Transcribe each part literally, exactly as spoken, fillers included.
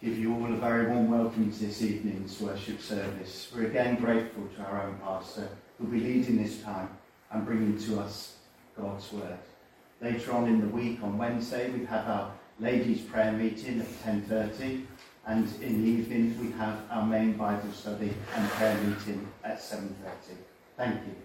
give you all a very warm welcome to this evening's worship service. We're again grateful to our own pastor who'll be leading this time and bringing to us God's word. Later on in the week, on Wednesday, we have our ladies' prayer meeting at ten thirty, and in the evening we have our main Bible study and prayer meeting at seven thirty. Thank you.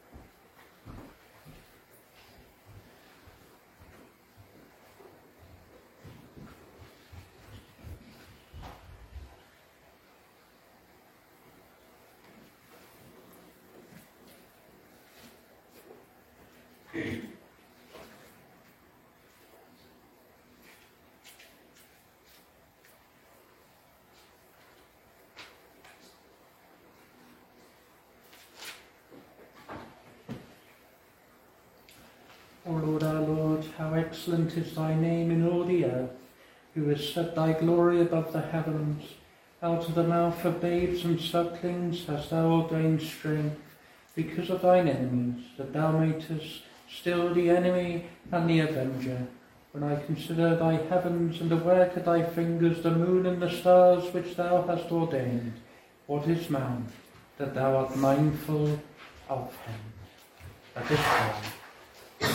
O Lord, our Lord, how excellent is thy name in all the earth, who has set thy glory above the heavens. Out of the mouth of babes and sucklings hast thou ordained strength, because of thine enemies, that thou mayest still the enemy and the avenger. When I consider thy heavens and the work of thy fingers, the moon and the stars which thou hast ordained, what is man, that thou art mindful of him? Let us pray.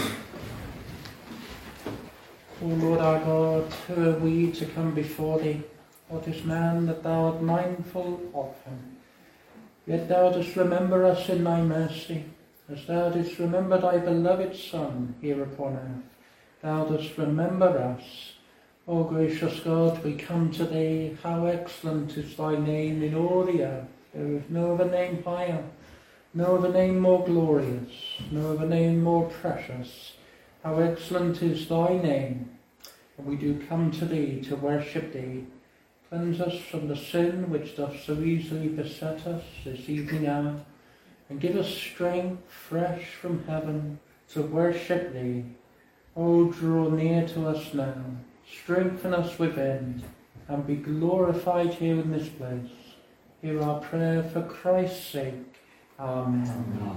O Lord our God, who are we to come before thee? What is man that thou art mindful of him? Yet thou dost remember us in thy mercy, as thou didst remember thy beloved Son here upon earth. Thou dost remember us. O gracious God, we come to thee. How excellent is thy name in all the earth. There is no other name higher, no other name more glorious, no other name more precious. How excellent is thy name. And we do come to thee to worship thee. Cleanse us from the sin which doth so easily beset us this evening hour, and give us strength fresh from heaven to worship thee. O draw near to us now, strengthen us within, and be glorified here in this place. Hear our prayer for Christ's sake. Amen. Amen.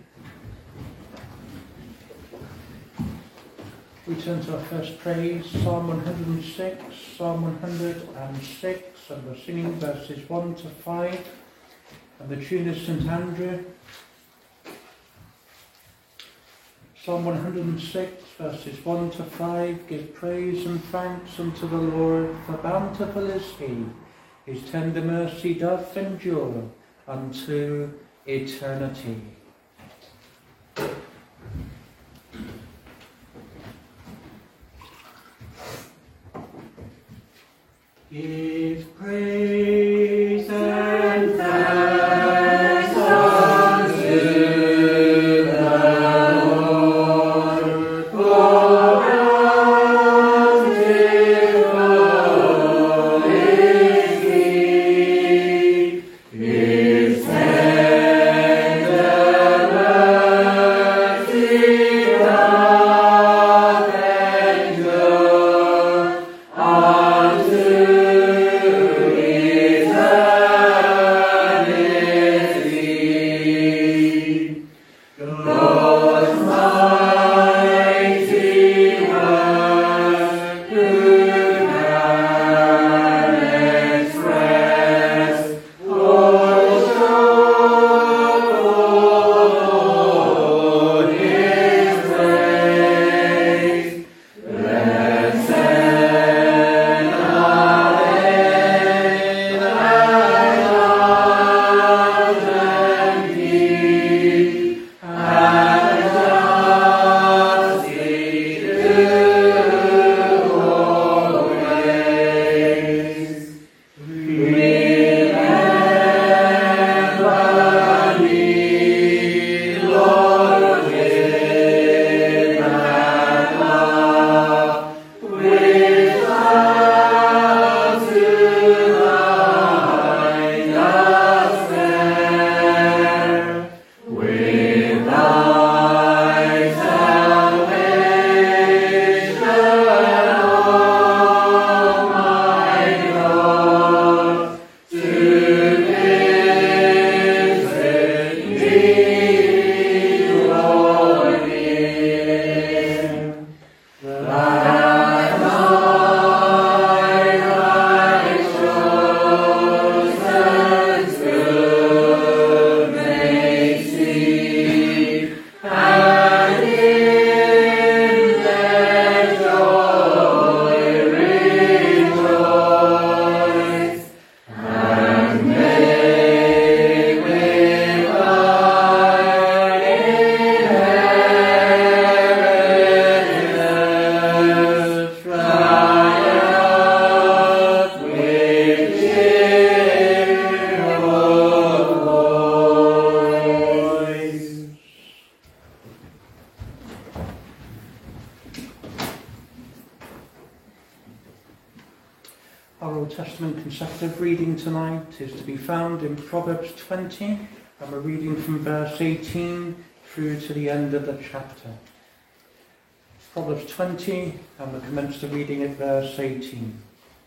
We turn to our first praise, Psalm one hundred six, Psalm one hundred six, and we're singing verses one to five, and the tune is Saint Andrew. Psalm one hundred six, verses one to five, give praise and thanks unto the Lord, for bountiful is he, his tender mercy doth endure unto eternity. Give praise and thanks unto the Lord, for bountiful is he, his tender mercy doth endure unto eternity. Our Old Testament consecutive reading tonight is to be found in Proverbs twenty, and we're reading from verse eighteen through to the end of the chapter. Proverbs twenty, and we'll commence the reading at verse eighteen.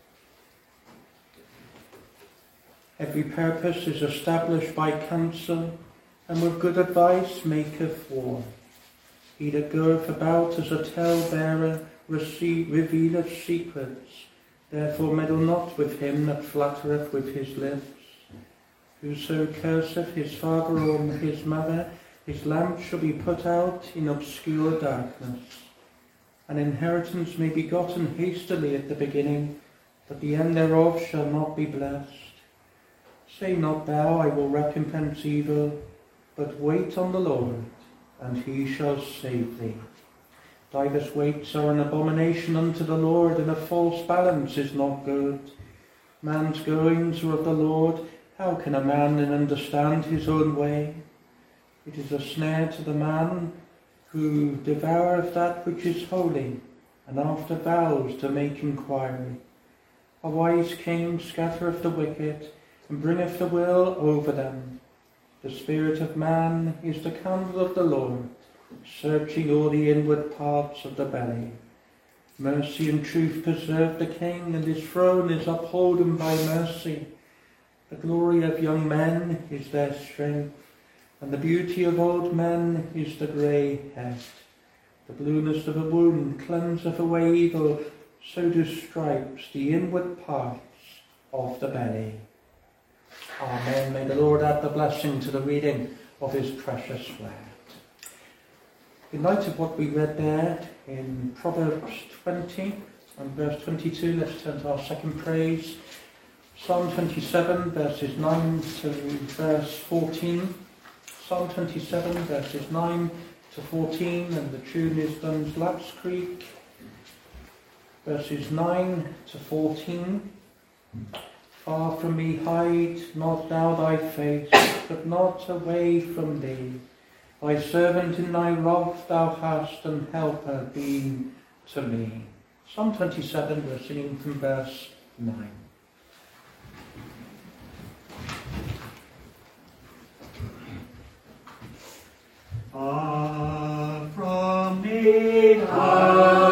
Every purpose is established by counsel, and with good advice maketh war. He that goeth about as a tale-bearer revealeth secrets. Therefore meddle not with him that flattereth with his lips. Whoso curseth his father or his mother, his lamp shall be put out in obscure darkness. An inheritance may be gotten hastily at the beginning, but the end thereof shall not be blessed. Say not thou, I will recompense evil, but wait on the Lord, and he shall save thee. Divers weights are an abomination unto the Lord, and a false balance is not good. Man's goings are of the Lord. How can a man then understand his own way? It is a snare to the man who devoureth that which is holy, and after vows to make inquiry. A wise king scattereth the wicked, and bringeth the will over them. The spirit of man is the candle of the Lord, searching all the inward parts of the belly. Mercy and truth preserve the king, and his throne is upholden by mercy. The glory of young men is their strength, and the beauty of old men is the grey head. The blueness of a wound cleanseth away evil, so do stripes the inward parts of the belly. Amen. May the Lord add the blessing to the reading of his precious word. In light of what we read there in Proverbs twenty and verse twenty-two, let's turn to our second praise. Psalm twenty-seven, verses nine to verse fourteen. Psalm twenty-seven, verses nine to fourteen, and the tune is Duns Laps Creek. Verses nine to fourteen. Far from me hide not thou thy face, but not away from thee. Thy servant in thy wrath thou hast an helper been to me. Psalm twenty-seven, we're singing from verse nine. Far from me hide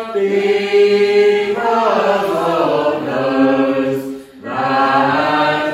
because of those that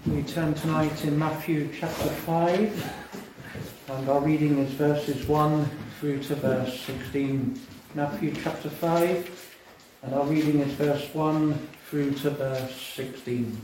We turn tonight in Matthew chapter five, and our reading is verses one through to verse sixteen. Matthew chapter five, and our reading is verse one through to verse sixteen.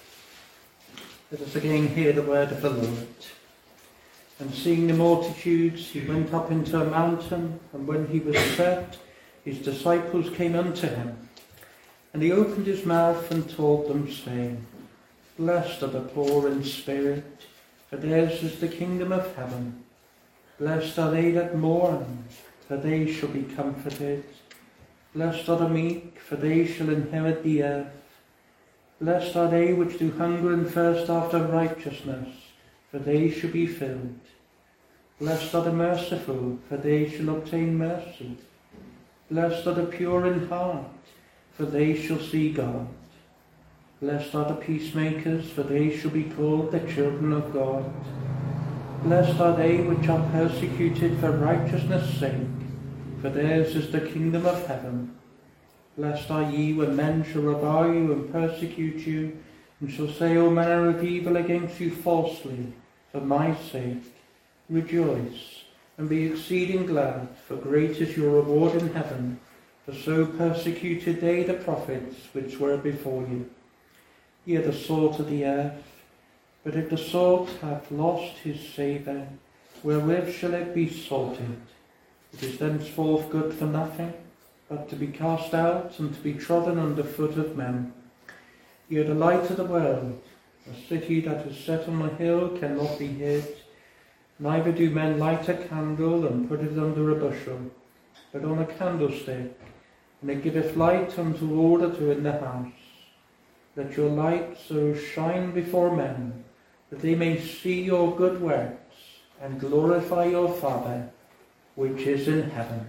Let us again hear the word of the Lord. And seeing the multitudes, he went up into a mountain, and when he was set, his disciples came unto him. And he opened his mouth and taught them, saying, Blessed are the poor in spirit, for theirs is the kingdom of heaven. Blessed are they that mourn, for they shall be comforted. Blessed are the meek, for they shall inherit the earth. Blessed are they which do hunger and thirst after righteousness, for they shall be filled. Blessed are the merciful, for they shall obtain mercy. Blessed are the pure in heart, for they shall see God. Blessed are the peacemakers, for they shall be called the children of God. Blessed are they which are persecuted for righteousness' sake, for theirs is the kingdom of heaven. Blessed are ye when men shall revile you and persecute you, and shall say all manner of evil against you falsely, for my sake. Rejoice, and be exceeding glad, for great is your reward in heaven. For so persecuted they the prophets which were before you. Ye are the salt of the earth, but if the salt hath lost his savour, wherewith shall it be salted? It is thenceforth good for nothing, but to be cast out and to be trodden under foot of men. Ye are the light of the world. A city that is set on a hill cannot be hid. Neither do men light a candle and put it under a bushel, but on a candlestick, and it giveth light unto all that are in the house. Let your light so shine before men, that they may see your good works, and glorify your Father, which is in heaven.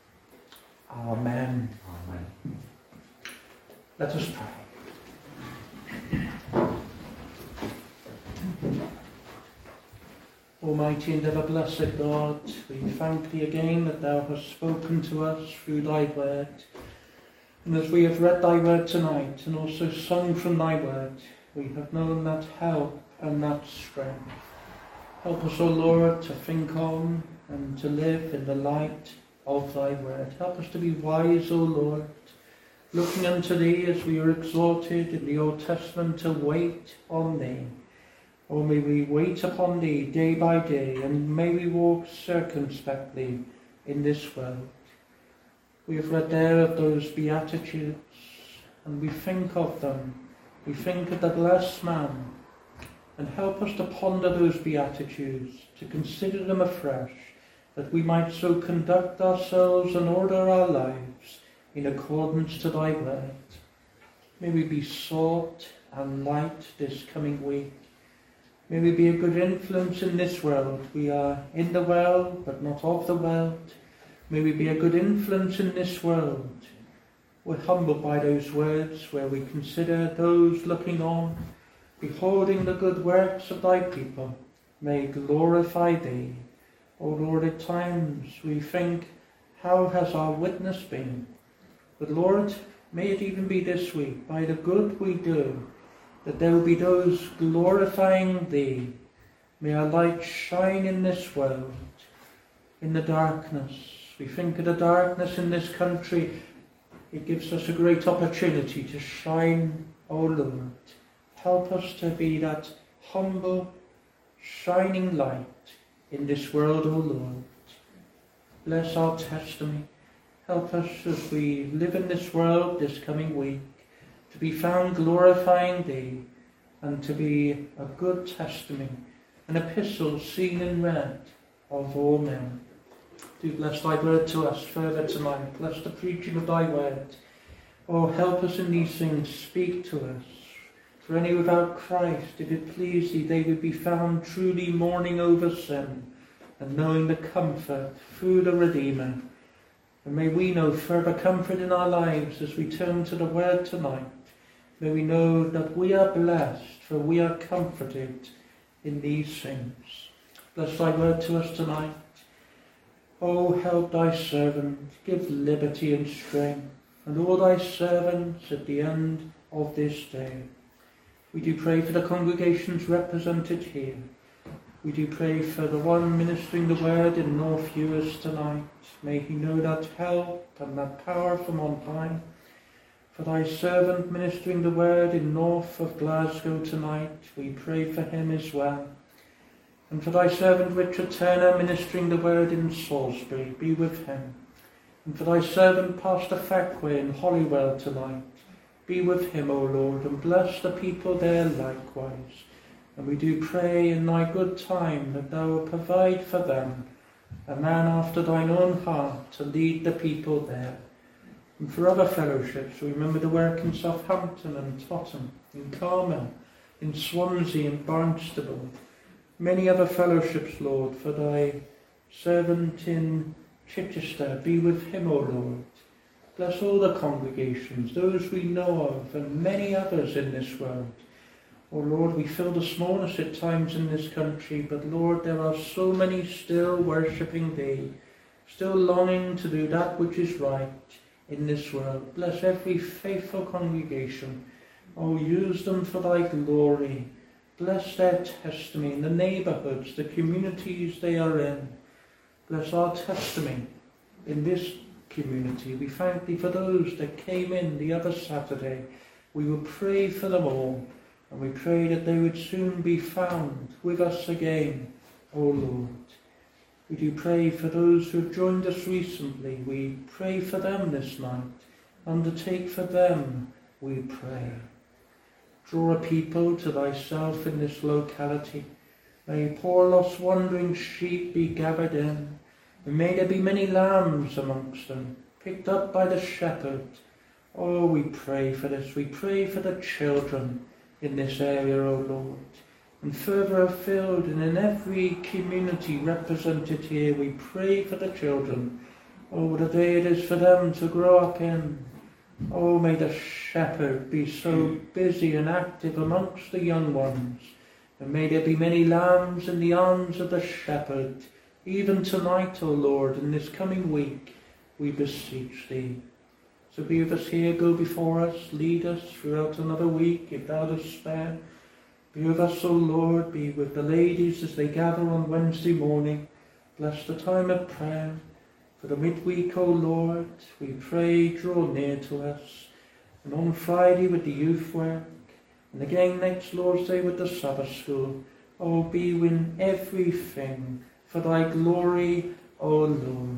Amen. Amen. Let us pray. Almighty and ever blessed God, we thank thee again that thou hast spoken to us through thy word. And as we have read thy word tonight and also sung from thy word, we have known that help and that strength. Help us, O Lord, to think on and to live in the light of thy word. Help us to be wise, O Lord, looking unto thee as we are exhorted in the Old Testament to wait on thee. O may we wait upon thee day by day, and may we walk circumspectly in this world. We have read there of those Beatitudes, and we think of them. We think of the blessed man, and help us to ponder those Beatitudes, to consider them afresh, that we might so conduct ourselves and order our lives in accordance to thy word. May we be salt and light this coming week. May we be a good influence in this world. We are in the world, but not of the world. May we be a good influence in this world. We're humbled by those words where we consider those looking on, beholding the good works of thy people, may glorify thee. O Lord, at times we think, how has our witness been? But Lord, may it even be this week, by the good we do, that there will be those glorifying thee. May our light shine in this world, in the darkness. We think of the darkness in this country. It gives us a great opportunity to shine, O Lord. Help us to be that humble, shining light in this world, O Lord. Bless our testimony. Help us as we live in this world this coming week, to be found glorifying thee, and to be a good testimony, an epistle seen and read of all men. Do bless thy word to us further tonight. Bless the preaching of thy word. Oh, help us in these things. Speak to us. For any without Christ, if it please thee, they would be found truly mourning over sin, and knowing the comfort through the Redeemer. And may we know further comfort in our lives as we turn to the word tonight. May we know that we are blessed, for we are comforted in these things. Bless thy word to us tonight. Oh, help thy servant, give liberty and strength, and all thy servants at the end of this day. We do pray for the congregations represented here. We do pray for the one ministering the word in North Ewers tonight. May he know that help and that power from on high. For thy servant ministering the word in north of Glasgow tonight, we pray for him as well. And for thy servant Richard Turner ministering the word in Salisbury, be with him. And for thy servant Pastor Fackway in Holywell tonight, be with him, O Lord, and bless the people there likewise. And we do pray in thy good time that thou wilt provide for them a man after thine own heart to lead the people there. And for other fellowships, we remember the work in Southampton and Tottenham, in Carmel, in Swansea and Barnstable. Many other fellowships, Lord, for thy servant in Chichester, be with him, O Lord. Bless all the congregations, those we know of, and many others in this world. O Lord, we feel the smallness at times in this country, but Lord, there are so many still worshipping thee, still longing to do that which is right in this world. Bless every faithful congregation. Oh, use them for thy glory. Bless their testimony in the neighbourhoods, the communities they are in. Bless our testimony in this community. We thank thee for those that came in the other Saturday. We will pray for them all, and we pray that they would soon be found with us again, O Lord. We do pray for those who have joined us recently. We pray for them this night. Undertake for them, we pray. Draw a people to thyself in this locality. May poor lost wandering sheep be gathered in. And may there be many lambs amongst them, picked up by the shepherd. Oh, we pray for this. We pray for the children in this area, O Lord. And further afield and in every community represented here, we pray for the children. Oh, what a day it is for them to grow up in. Oh, may the shepherd be so busy and active amongst the young ones. And may there be many lambs in the arms of the shepherd, even tonight, O Lord, in this coming week, we beseech thee. So be with us here, go before us, lead us throughout another week, if thou dost spare. Be with us, O Lord, be with the ladies as they gather on Wednesday morning. Bless the time of prayer. For the midweek, O Lord, we pray, draw near to us. And on Friday with the youth work, and again next Lord's Day with the Sabbath school, O be in everything for thy glory, O Lord.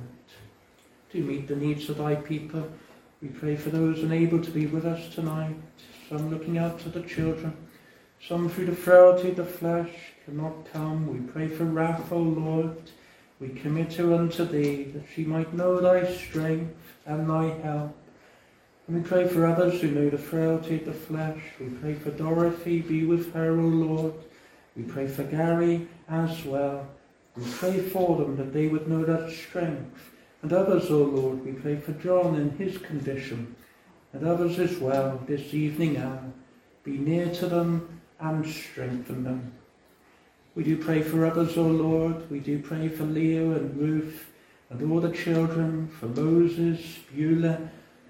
Do meet the needs of thy people. We pray for those unable to be with us tonight, some looking out to the children, some through the frailty of the flesh cannot come. We pray for Raph, O Lord. We commit her unto thee, that she might know thy strength and thy help. And we pray for others who know the frailty of the flesh. We pray for Dorothy, be with her, O Lord. We pray for Gary as well. We pray for them that they would know that strength. And others, O Lord, we pray for John in his condition, and others as well this evening hour. Be near to them and strengthen them. We do pray for others, O Lord. We do pray for Leo and Ruth and all the children, for Moses, Beulah,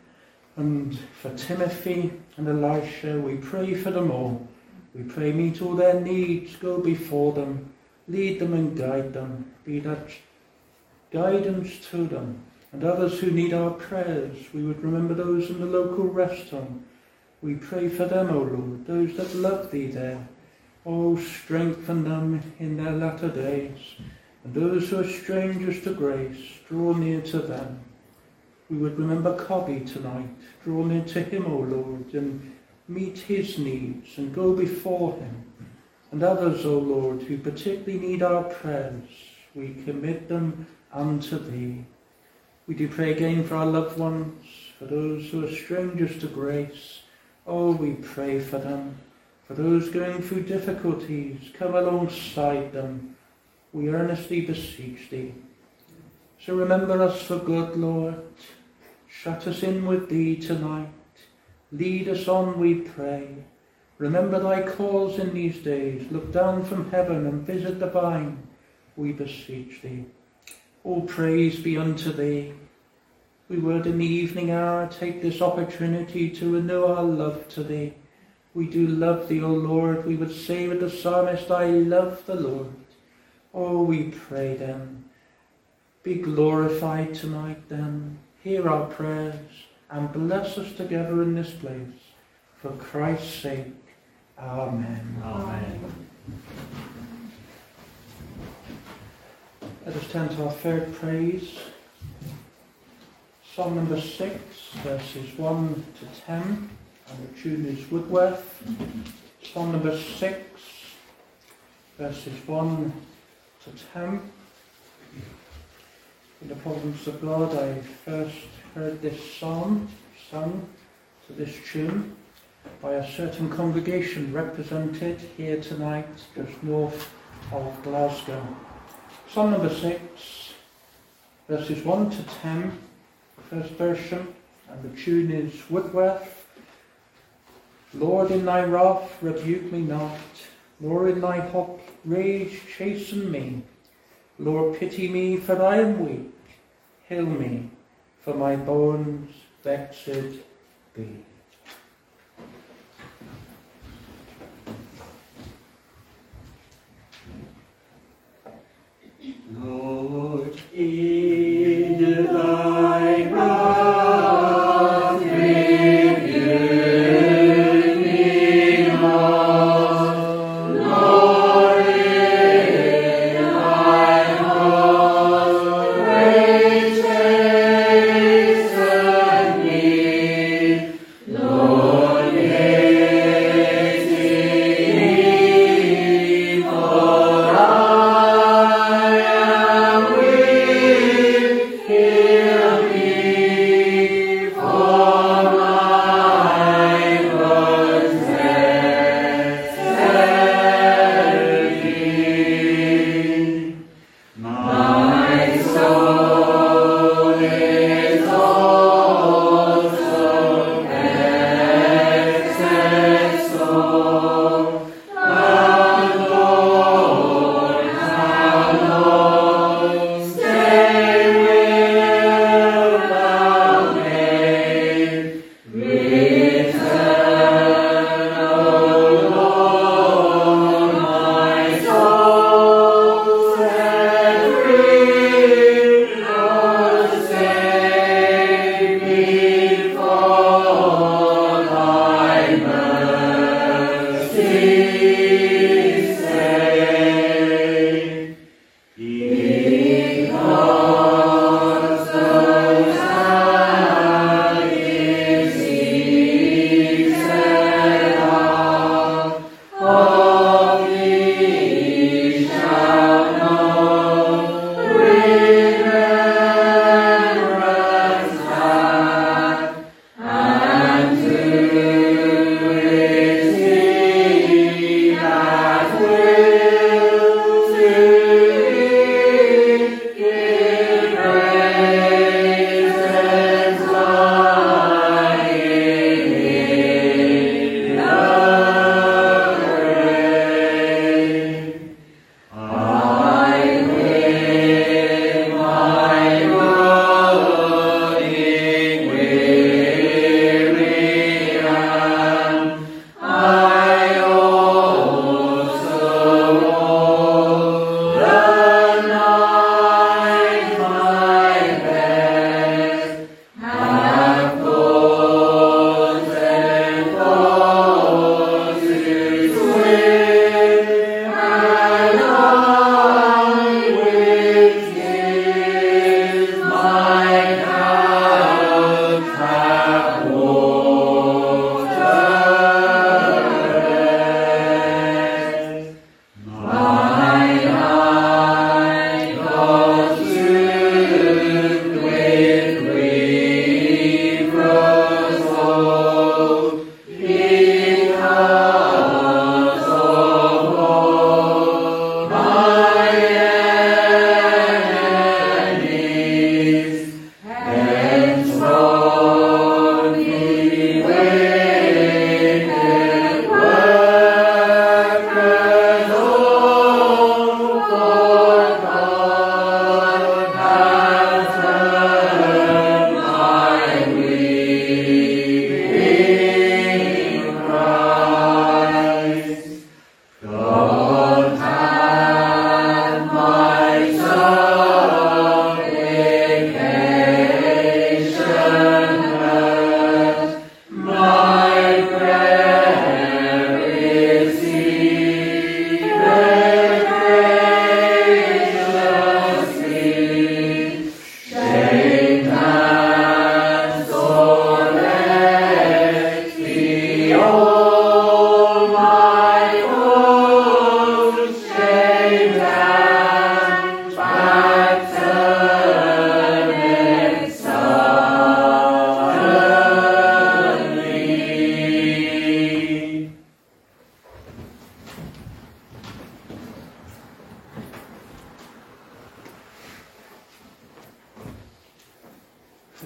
and for Timothy and Elisha. We pray for them all. We pray meet all their needs, go before them, lead them and guide them. Be that guidance to them. And others who need our prayers, we would remember those in the local rest home. We pray for them, O Lord, those that love thee there. Oh, strengthen them in their latter days. And those who are strangers to grace, draw near to them. We would remember Cobby tonight. Draw near to him, O Lord, and meet his needs and go before him. And others, O Lord, who particularly need our prayers, we commit them unto thee. We do pray again for our loved ones, for those who are strangers to grace. Oh, we pray for them. For those going through difficulties, come alongside them. We earnestly beseech thee. So remember us for good, Lord. Shut us in with thee tonight. Lead us on, we pray. Remember thy cause in these days. Look down from heaven and visit the vine, we beseech thee. All praise be unto thee. We would in the evening hour take this opportunity to renew our love to thee. We do love thee, O Lord. We would say with the psalmist, I love the Lord. Oh, we pray then, be glorified tonight then. Hear our prayers and bless us together in this place. For Christ's sake, amen. Amen. Let us turn to our third praise. Psalm number six, verses one to ten. And the tune is Woodworth. Psalm number six, verses one to ten. In the providence of God, I first heard this psalm sung to this tune by a certain congregation represented here tonight just north of Glasgow. Psalm number six, verses one to ten, first version, and the tune is Woodworth. Lord, in thy wrath rebuke me not, nor in thy hot rage chasten me. Lord, pity me, for I am weak. Heal me, for my bones vexed be. Lord, in thy wrath rebuke me not, nor in thy hot rage chasten me.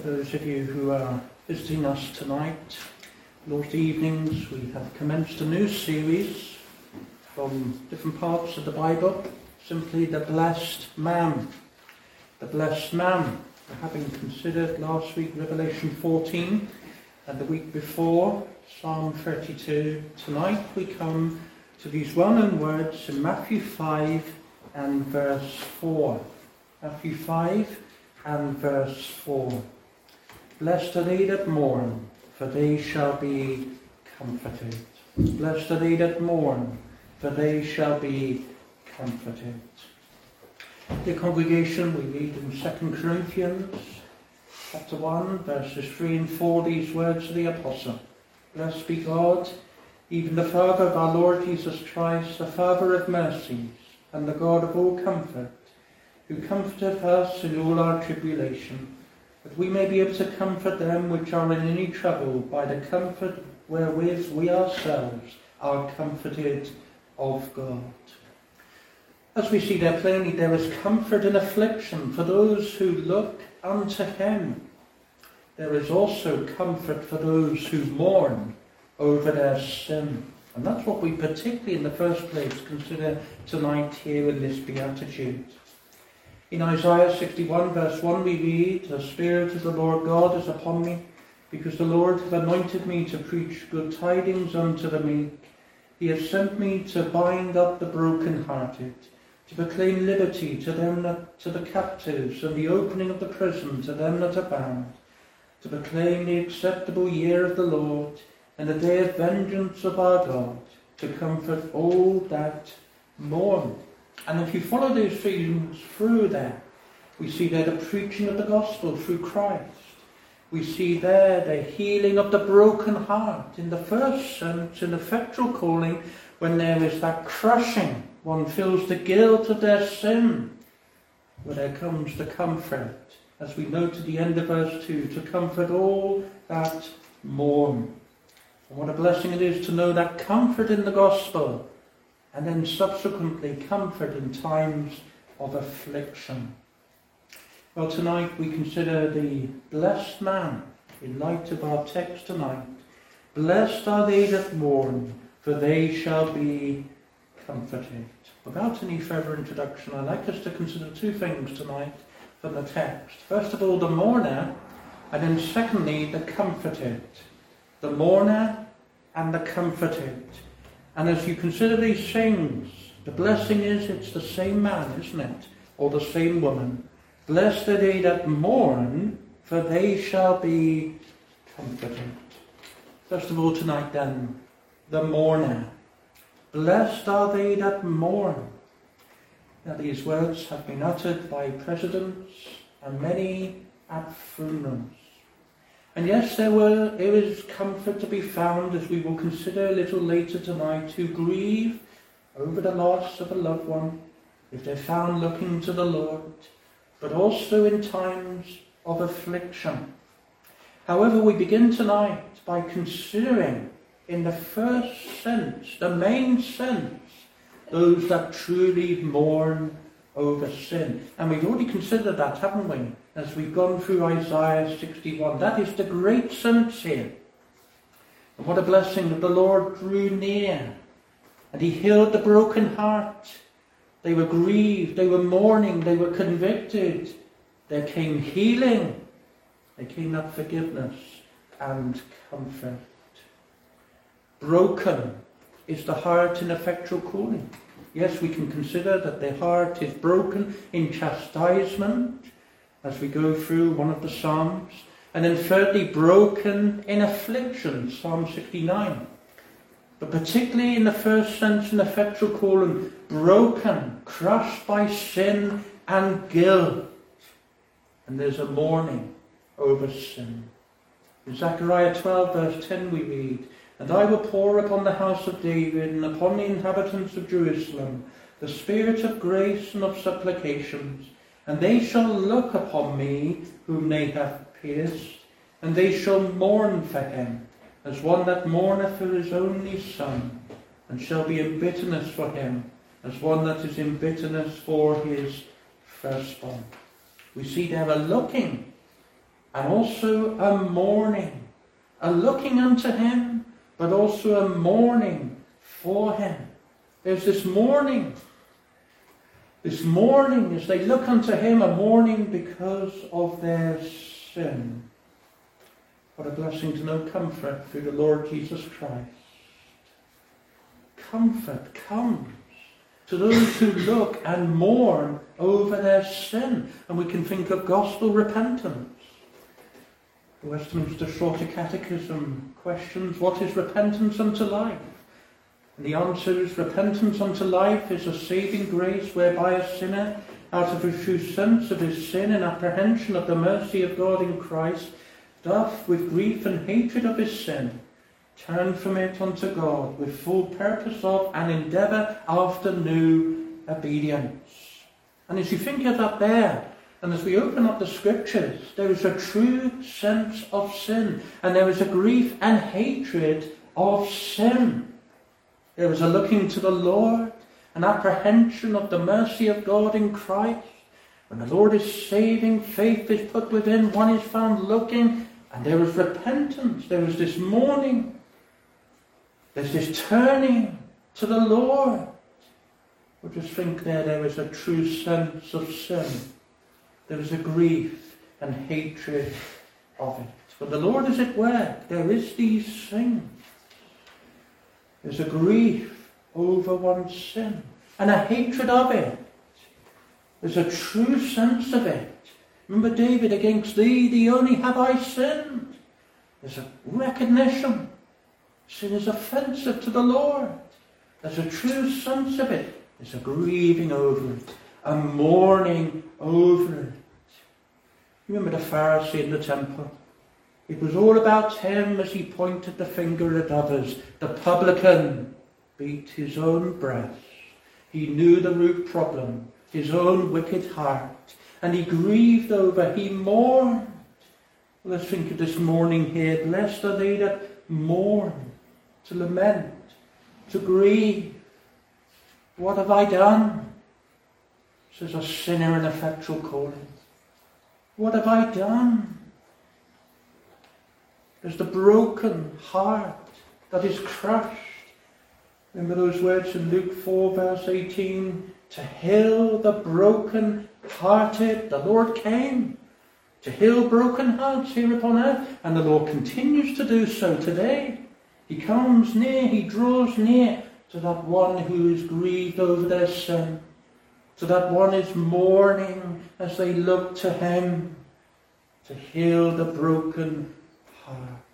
Those of you who are visiting us tonight, Lord's Evenings, we have commenced a new series from different parts of the Bible, simply the Blessed Man. The Blessed Man. Having considered last week Revelation fourteen and the week before Psalm thirty-two, tonight we come to these well-known words in Matthew five and verse four. Matthew five and verse four. Blessed are they that mourn, for they shall be comforted. Blessed are they that mourn, for they shall be comforted. Dear congregation, we read in Second Corinthians chapter one, verses three and four, these words of the Apostle. Blessed be God, even the Father of our Lord Jesus Christ, the Father of mercies, and the God of all comfort, who comforteth us in all our tribulation, that we may be able to comfort them which are in any trouble by the comfort wherewith we ourselves are comforted of God. As we see there plainly, there is comfort in affliction for those who look unto him. There is also comfort for those who mourn over their sin. And that's what we particularly in the first place consider tonight here in this Beatitude. In Isaiah sixty-one verse one we read, The Spirit of the Lord God is upon me, because the Lord hath anointed me to preach good tidings unto the meek. He hath sent me to bind up the brokenhearted, to proclaim liberty to them that, to the captives, and the opening of the prison to them that are bound, to proclaim the acceptable year of the Lord, and the day of vengeance of our God, to comfort all that mourn. And if you follow those themes through there, we see there the preaching of the gospel through Christ. We see there the healing of the broken heart. In the first sense, an effectual calling, when there is that crushing, one feels the guilt of their sin, where there comes the comfort, as we note at the end of verse two, to comfort all that mourn. And what a blessing it is to know that comfort in the gospel, and then subsequently comfort in times of affliction. Well, tonight we consider the blessed man in light of our text tonight. Blessed are they that mourn, for they shall be comforted. Without any further introduction, I'd like us to consider two things tonight from the text. First of all, the mourner, and then secondly, the comforted. The mourner and the comforted. And as you consider these things, the blessing is it's the same man, isn't it? Or the same woman. Blessed are they that mourn, for they shall be comforted. First of all tonight then, the mourner. Blessed are they that mourn. Now these words have been uttered by presidents and many at funerals. And yes, there were there is comfort to be found, as we will consider a little later tonight, who grieve over the loss of a loved one, if they're found looking to the Lord, but also in times of affliction. However, we begin tonight by considering, in the first sense, the main sense, those that truly mourn over sin. And we've already considered that, haven't we? As we've gone through Isaiah sixty-one. That is the great sense here. And what a blessing that the Lord drew near. And he healed the broken heart. They were grieved, they were mourning, they were convicted. There came healing. There came that forgiveness and comfort. Broken is the heart in effectual calling. Yes, we can consider that the heart is broken in chastisement, as we go through one of the Psalms. And then thirdly, broken in affliction, Psalm sixty-nine. But particularly in the first sense, in effectual calling, broken, crushed by sin and guilt. And there's a mourning over sin. In Zechariah twelve verse ten we read, And I will pour upon the house of David and upon the inhabitants of Jerusalem the spirit of grace and of supplications, and they shall look upon me whom they have pierced, and they shall mourn for him, as one that mourneth for his only son, and shall be in bitterness for him, as one that is in bitterness for his firstborn. We see there a looking and also a mourning, a looking unto him, but also a mourning for him. There's this mourning. This mourning as they look unto him, a mourning because of their sin. What a blessing to know comfort through the Lord Jesus Christ. Comfort comes to those who look and mourn over their sin. And we can think of gospel repentance. The Westminster Shorter Catechism questions, what is repentance unto life? And the answer is, repentance unto life is a saving grace whereby a sinner, out of a true sense of his sin and apprehension of the mercy of God in Christ, doth with grief and hatred of his sin turn from it unto God with full purpose of and endeavour after new obedience. And as you think of that there, and as we open up the scriptures, there is a true sense of sin, and there is a grief and hatred of sin. There is a looking to the Lord, an apprehension of the mercy of God in Christ. When the Lord is saving, faith is put within, one is found looking, and there is repentance, there is this mourning, there's this turning to the Lord. We'll just think there, there is a true sense of sin. There is a grief and hatred of it. When the Lord is at work, there is these things. There's a grief over one's sin and a hatred of it. There's a true sense of it. Remember David, against thee, thee only have I sinned. There's a recognition. Sin is offensive to the Lord. There's a true sense of it. There's a grieving over it. A mourning over it. Remember the Pharisee in the temple? It was all about him as he pointed the finger at others. The publican beat his own breast. He knew the root problem, his own wicked heart, and he grieved over, he mourned. Let's think of this mourning here. Blessed are they that mourn, to lament, to grieve. What have I done? Says a sinner in effectual calling. What have I done? There's the broken heart that is crushed. Remember those words in Luke four verse eighteen? To heal the broken hearted, the Lord came. To heal broken hearts here upon earth. And the Lord continues to do so today. He comes near, he draws near to that one who is grieved over their sin. To that one is mourning as they look to him. To heal the broken heart.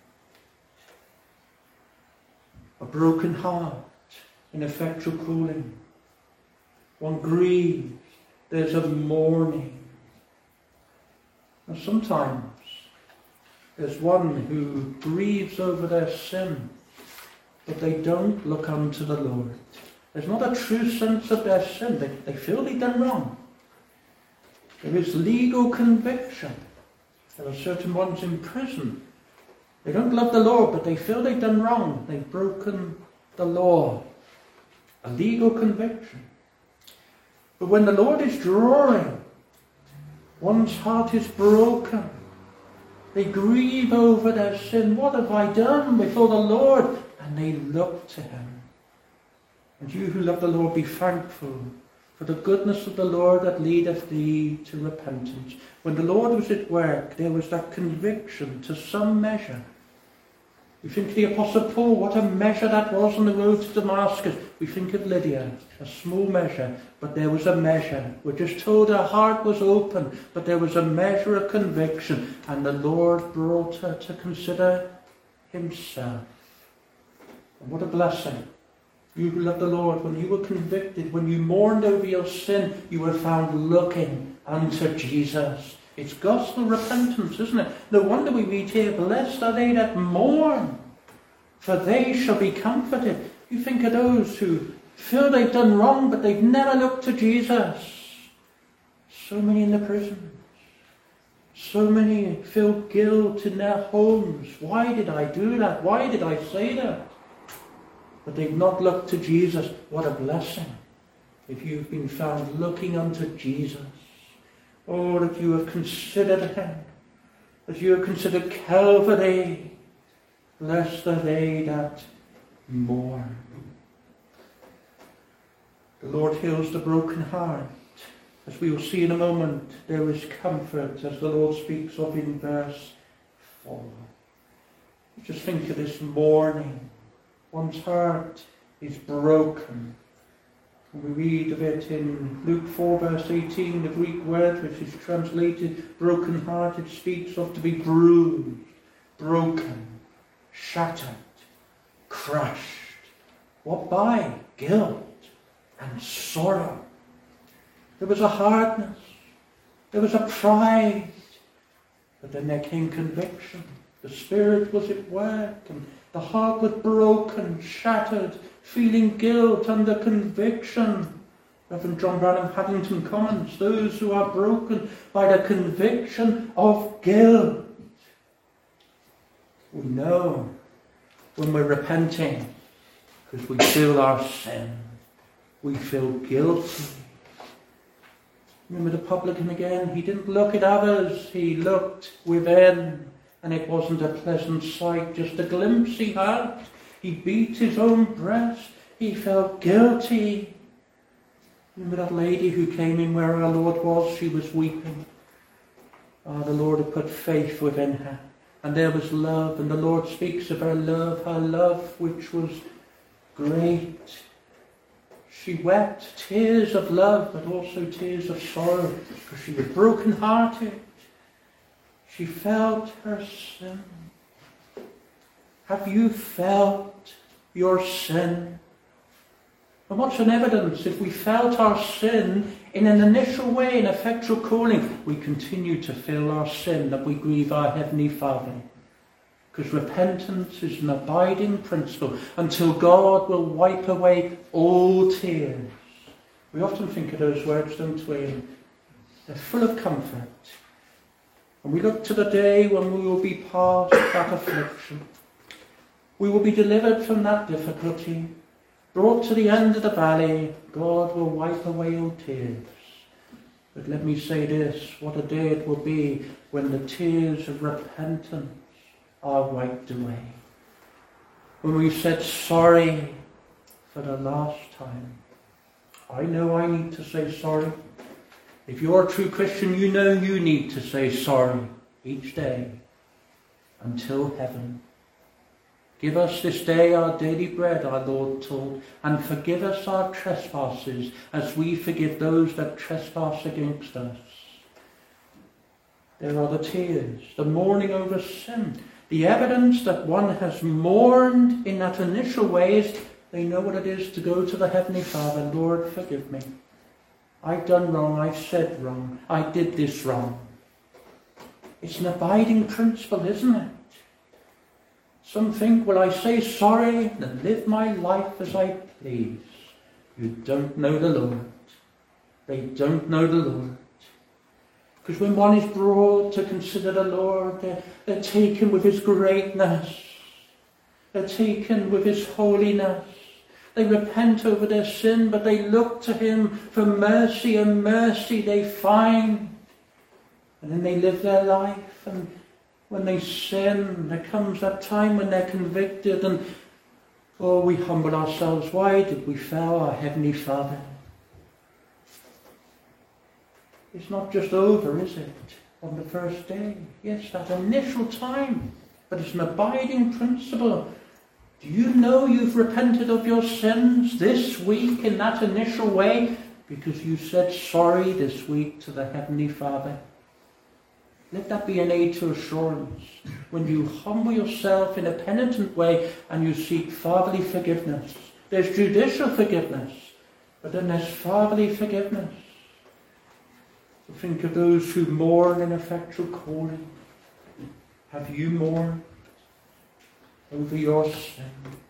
A broken heart in effectual calling. One grieves. There's a mourning. And sometimes there's one who grieves over their sin, but they don't look unto the Lord. There's not a true sense of their sin. They, they feel they've done wrong. There is legal conviction. There are certain ones in prison. They don't love the Lord, but they feel they've done wrong. They've broken the law. A legal conviction. But when the Lord is drawing, one's heart is broken. They grieve over their sin. What have I done before the Lord? And they look to him. And you who love the Lord, be thankful for the goodness of the Lord that leadeth thee to repentance. When the Lord was at work, there was that conviction to some measure. We think of the Apostle Paul, what a measure that was on the road to Damascus. We think of Lydia, a small measure, but there was a measure. We're just told her heart was open, but there was a measure of conviction, and the Lord brought her to consider himself. And what a blessing. You who love the Lord, when you were convicted, when you mourned over your sin, you were found looking unto Jesus. It's gospel repentance, isn't it? No wonder we read here, blessed are they that mourn, for they shall be comforted. You think of those who feel they've done wrong, but they've never looked to Jesus. So many in the prisons. So many feel guilt in their homes. Why did I do that? Why did I say that? But they've not looked to Jesus. What a blessing if you've been found looking unto Jesus. Oh, that you have considered him. as you have considered Calvary, blessed are they that mourn. The Lord heals the broken heart. As we will see in a moment, there is comfort, as the Lord speaks of in verse four. Just think of this mourning. One's heart is broken. And we read of it in Luke four verse eighteen, the Greek word which is translated broken-hearted speaks of to be bruised, broken, shattered, crushed. What by? Guilt and sorrow. There was a hardness, there was a pride, but then there came conviction. The Spirit was at work, and the heart was broken, shattered, feeling guilt under conviction. Reverend John Branham Haddington comments, those who are broken by the conviction of guilt. We know when we're repenting because we feel our sin. We feel guilty. Remember the publican again? He didn't look at others, he looked within. And it wasn't a pleasant sight, just a glimpse he had. He beat his own breast. He felt guilty. Remember that lady who came in where our Lord was? She was weeping. Ah, the Lord had put faith within her. And there was love. And the Lord speaks of her love, her love which was great. She wept tears of love, but also tears of sorrow, because she was broken-hearted. She felt her sin. Have you felt your sin? And what's an evidence? If we felt our sin in an initial way, an effectual calling, we continue to feel our sin, that we grieve our Heavenly Father. Because repentance is an abiding principle until God will wipe away all tears. We often think of those words, don't we? They're full of comfort. And we look to the day when we will be past that affliction. We will be delivered from that difficulty. Brought to the end of the valley, God will wipe away all tears. But let me say this, what a day it will be when the tears of repentance are wiped away. When we've said sorry for the last time. I know I need to say sorry. If you're a true Christian, you know you need to say sorry each day until heaven. Give us this day our daily bread, our Lord told, and forgive us our trespasses as we forgive those that trespass against us. There are the tears, the mourning over sin, the evidence that one has mourned in that initial way is they know what it is to go to the Heavenly Father. Lord, forgive me. I've done wrong, I've said wrong, I did this wrong. It's an abiding principle, isn't it? Some think, well, I say sorry and live my life as I please. You don't know the Lord. They don't know the Lord. Because when one is brought to consider the Lord, they're, they're taken with His greatness. They're taken with His holiness. They repent over their sin, but they look to Him for mercy, and mercy they find. And then they live their life, and when they sin, there comes that time when they're convicted, and oh, we humble ourselves. Why did we fail our Heavenly Father? It's not just over, is it, on the first day? Yes, that initial time, but it's an abiding principle. Do you know you've repented of your sins this week in that initial way? Because you said sorry this week to the Heavenly Father. Let that be an aid to assurance. When you humble yourself in a penitent way and you seek fatherly forgiveness. There's judicial forgiveness, but then there's fatherly forgiveness. So think of those who mourn in effectual calling. Have you mourned over your sin?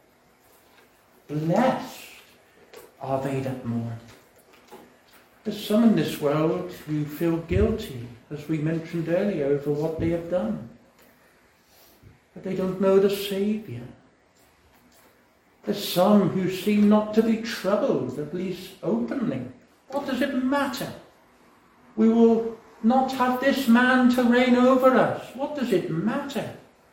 Blessed are they that mourn. There's some in this world who feel guilty, as we mentioned earlier, over what they have done. But they don't know the Saviour. There's some who seem not to be troubled, at least openly. What does it matter? We will not have this man to reign over us? What does it matter?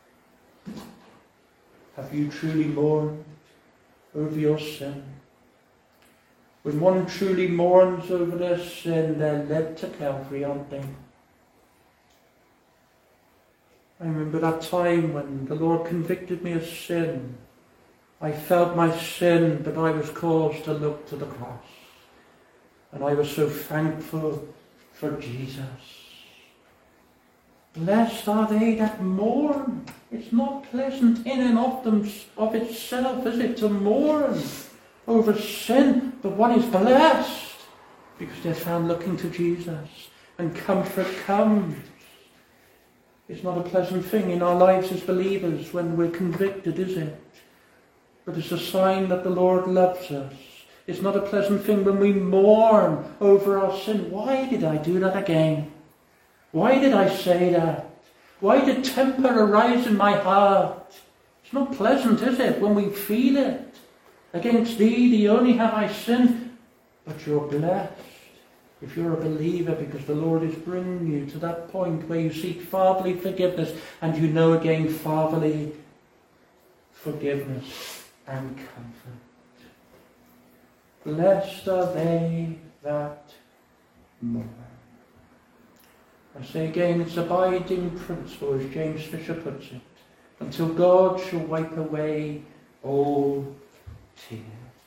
Have you truly mourned over your sin? When one truly mourns over their sin, they're led to Calvary, aren't they? I remember that time when the Lord convicted me of sin. I felt my sin, but I was caused to look to the cross. And I was so thankful for Jesus. Blessed are they that mourn. It's not pleasant in and of them of itself, is it, to mourn over sin? But one is blessed because they're found looking to Jesus, and comfort comes. It's not a pleasant thing in our lives as believers when we're convicted, is it? But it's a sign that the Lord loves us. It's not a pleasant thing when we mourn over our sin. Why did I do that again? Why did I say that? Why did temper arise in my heart? It's not pleasant, is it, when we feel it? Against thee, thee only have I sinned. But you're blessed if you're a believer, because the Lord is bringing you to that point where you seek fatherly forgiveness and you know again fatherly forgiveness and comfort. Blessed are they that mourn. I say again, it's abiding principle, as James Fisher puts it, until God shall wipe away all tears.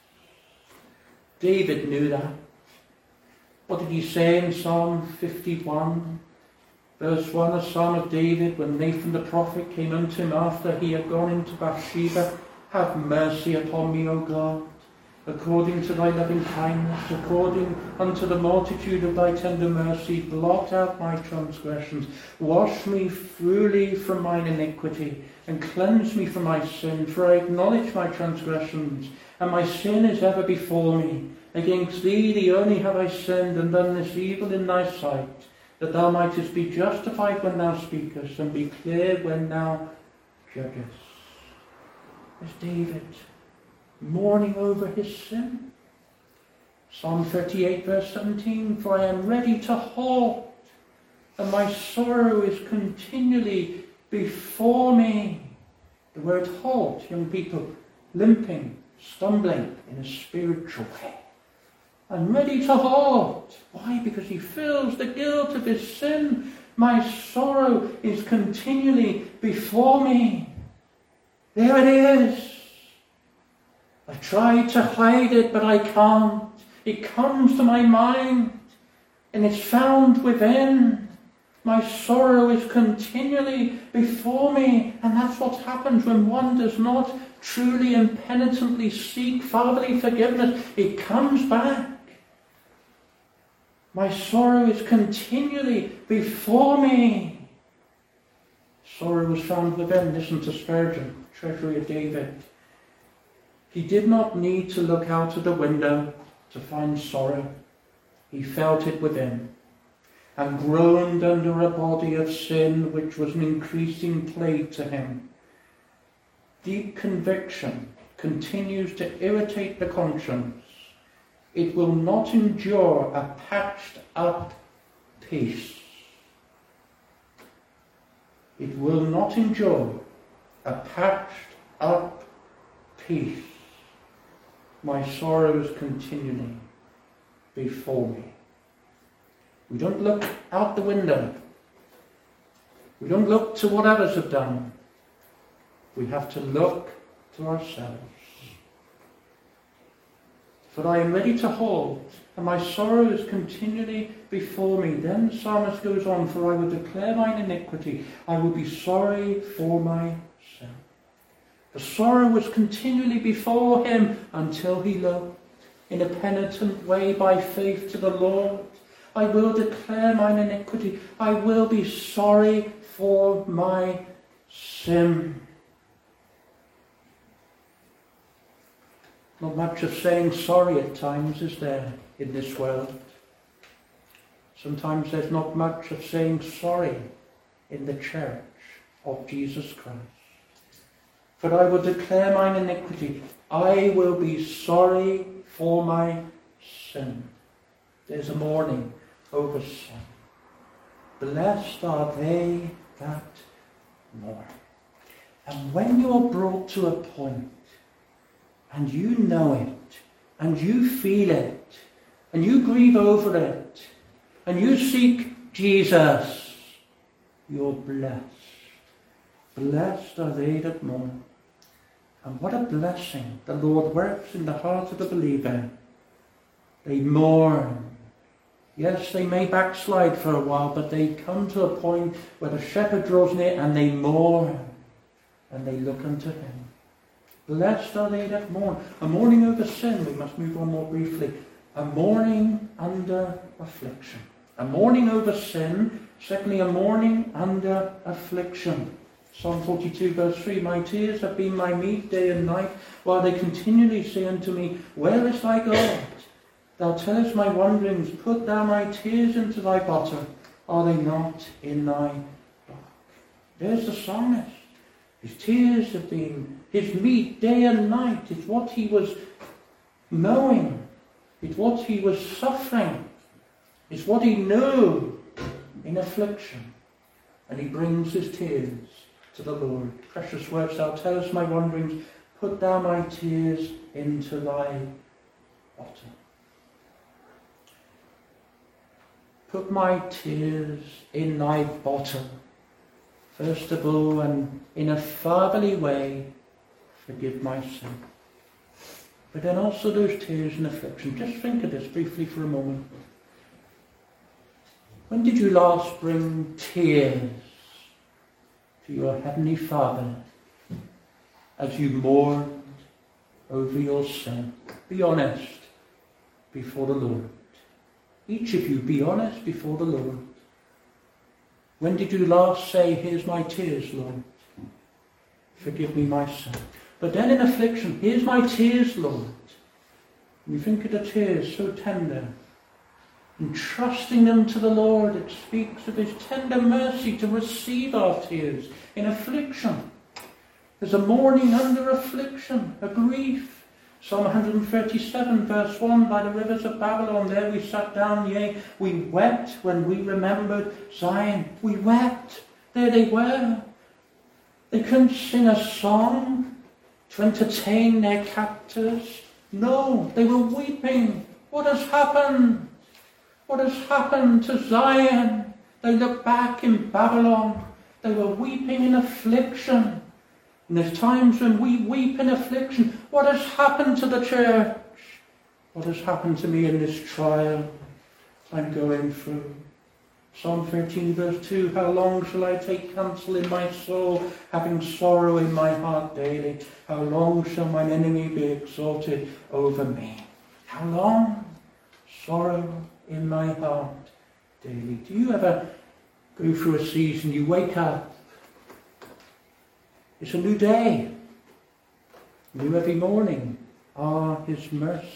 David knew that. What did he say in Psalm fifty-one? Verse one, a psalm of David, when Nathan the prophet came unto him after he had gone into Bathsheba. Have mercy upon me, O God, according to thy loving kindness, according unto the multitude of thy tender mercy, blot out my transgressions. Wash me thoroughly from mine iniquity, and cleanse me from my sin. For I acknowledge my transgressions, and my sin is ever before me. Against thee, thee only have I sinned, and done this evil in thy sight, that thou mightest be justified when thou speakest, and be clear when thou judgest. As David, mourning over his sin. Psalm thirty-eight, verse seventeen, for I am ready to halt, and my sorrow is continually before me. The word halt, young people, limping, stumbling in a spiritual way. I'm ready to halt. Why? Because he feels the guilt of his sin. My sorrow is continually before me. There it is. I try to hide it, but I can't. It comes to my mind, and it's found within. My sorrow is continually before me, and that's what happens when one does not truly and penitently seek fatherly forgiveness. It comes back. My sorrow is continually before me. Sorrow was found within. Listen to Spurgeon, Treasury of David. He did not need to look out of the window to find sorrow. He felt it within, and groaned under a body of sin which was an increasing plague to him. Deep conviction continues to irritate the conscience. It will not endure a patched up peace. It will not endure a patched up peace. My sorrow is continually before me. We don't look out the window. We don't look to what others have done. We have to look to ourselves. For I am ready to halt, and my sorrow is continually before me. Then the psalmist goes on, for I will declare mine iniquity. I will be sorry for my sin. The sorrow was continually before him until he looked in a penitent way by faith to the Lord. I will declare mine iniquity. I will be sorry for my sin. Not much of saying sorry at times, is there, in this world? Sometimes there's not much of saying sorry in the church of Jesus Christ. For I will declare mine iniquity. I will be sorry for my sin. There's a mourning over sin. Blessed are they that mourn. And when you're brought to a point, and you know it, and you feel it, and you grieve over it, and you seek Jesus, you're blessed. Blessed are they that mourn. And what a blessing the Lord works in the heart of the believer. They mourn. Yes, they may backslide for a while, but they come to a point where the shepherd draws near and they mourn. And they look unto him. Blessed are they that mourn. A mourning over sin, we must move on more briefly. A mourning under affliction. A mourning over sin. Secondly, a mourning under affliction. Psalm forty-two verse three, my tears have been my meat day and night, while they continually say unto me, where is thy God? Thou tellest my wanderings, put thou my tears into thy bottle. Are they not in thy book? There's the psalmist. His tears have been his meat day and night. It's what he was knowing. It's what he was suffering. It's what he knew in affliction. And he brings his tears to the Lord. Precious words, thou tellest my wanderings, put thou my tears into thy bottle. Put my tears in thy bottle. First of all, and in a fatherly way, forgive my sin. But then also those tears and affliction. Just think of this briefly for a moment. When did you last bring tears to your Heavenly Father as you mourned over your sin? Be honest before the Lord. Each of you, be honest before the Lord. When did you last say, here's my tears, Lord? Forgive me my sin. But then in affliction, here's my tears, Lord. And you think of the tears, so tender. Entrusting them to the Lord, it speaks of his tender mercy to receive our tears in affliction. There's a mourning under affliction, a grief. Psalm one thirty-seven verse one, by the rivers of Babylon, there we sat down, yea, we wept when we remembered Zion. We wept. There they were. They couldn't sing a song to entertain their captors. No, they were weeping. What has happened? What has happened to Zion? They look back in Babylon. They were weeping in affliction. And there's times when we weep in affliction. What has happened to the church? What has happened to me in this trial I'm going through? Psalm thirteen verse two, how long shall I take counsel in my soul, having sorrow in my heart daily? How long shall mine enemy be exalted over me? How long? Sorrow in my heart daily. Do you ever go through a season, you wake up, it's a new day. New every morning are his mercies.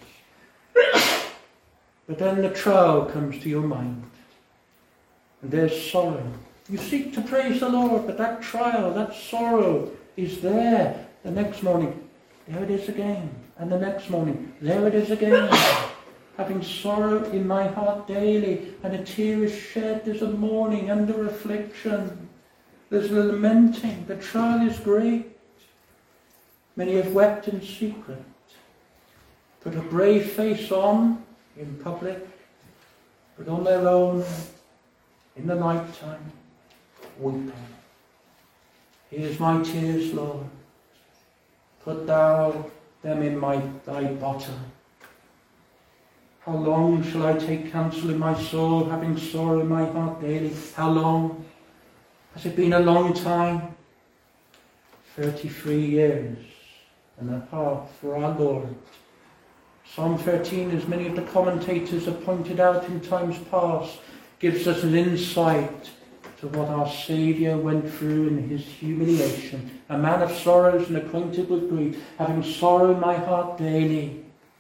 But then the trial comes to your mind. And there's sorrow. You seek to praise the Lord, but that trial, that sorrow is there. The next morning, there it is again. And the next morning, there it is again. Having sorrow in my heart daily, and a tear is shed. There's a mourning under affliction. There's a lamenting. The trial is great. Many have wept in secret. Put a brave face on in public, but on their own, in the night time, weeping. Here's my tears, Lord. Put thou them in my thy bottle. How long shall I take counsel in my soul, having sorrow in my heart daily? How long? Has it been a long time? Thirty-three years and a half for our Lord. Psalm thirteen, as many of the commentators have pointed out in times past, gives us an insight to what our Saviour went through in his humiliation. A man of sorrows and acquainted with grief, having sorrow in my heart daily.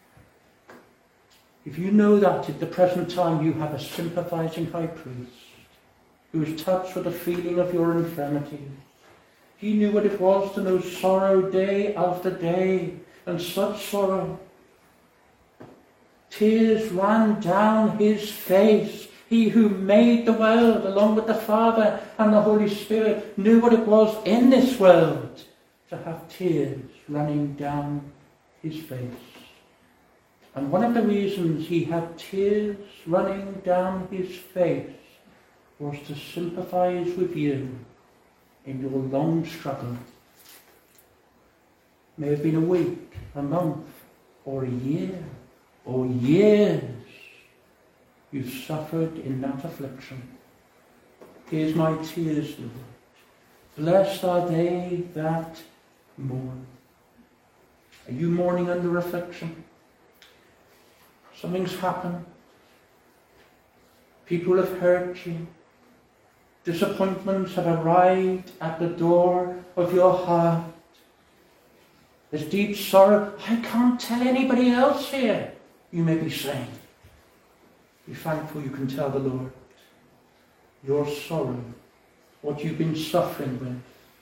If you know that at the present time you have a sympathizing high priest who is touched with the feeling of your infirmity. He knew what it was to know sorrow day after day, and such sorrow. Tears ran down his face He who made the world, along with the Father and the Holy Spirit, knew what it was in this world to have tears running down his face. And one of the reasons he had tears running down his face was to sympathize with you in your long struggle. May have been a week, a month, or a year, or years you've suffered in that affliction. Here's my tears, Lord. Blessed are they that mourn. Are you mourning under affliction? Something's happened. People have hurt you. Disappointments have arrived at the door of your heart. There's deep sorrow. I can't tell anybody else here, you may be saying. Be thankful you can tell the Lord your sorrow, what you've been suffering with.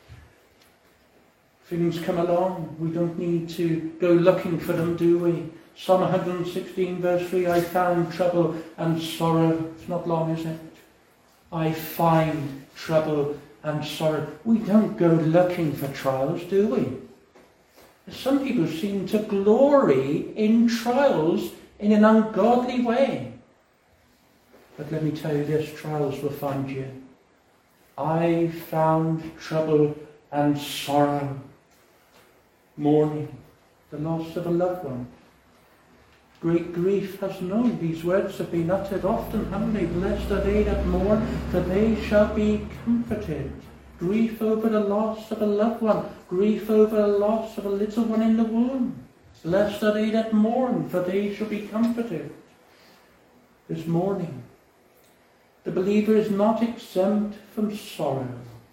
Things come along. We don't need to go looking for them, do we? Psalm one hundred sixteen verse three, I found trouble and sorrow. It's not long, is it? I find trouble and sorrow. We don't go looking for trials, do we? Some people seem to glory in trials in an ungodly way. But let me tell you this, trials will find you. I found trouble and sorrow. Mourning, the loss of a loved one. Great grief has known. These words have been uttered often, haven't they? Blessed are they that mourn, for they shall be comforted. Grief over the loss of a loved one. Grief over the loss of a little one in the womb. Blessed are they that mourn, for they shall be comforted. This morning, the believer is not exempt from sorrow,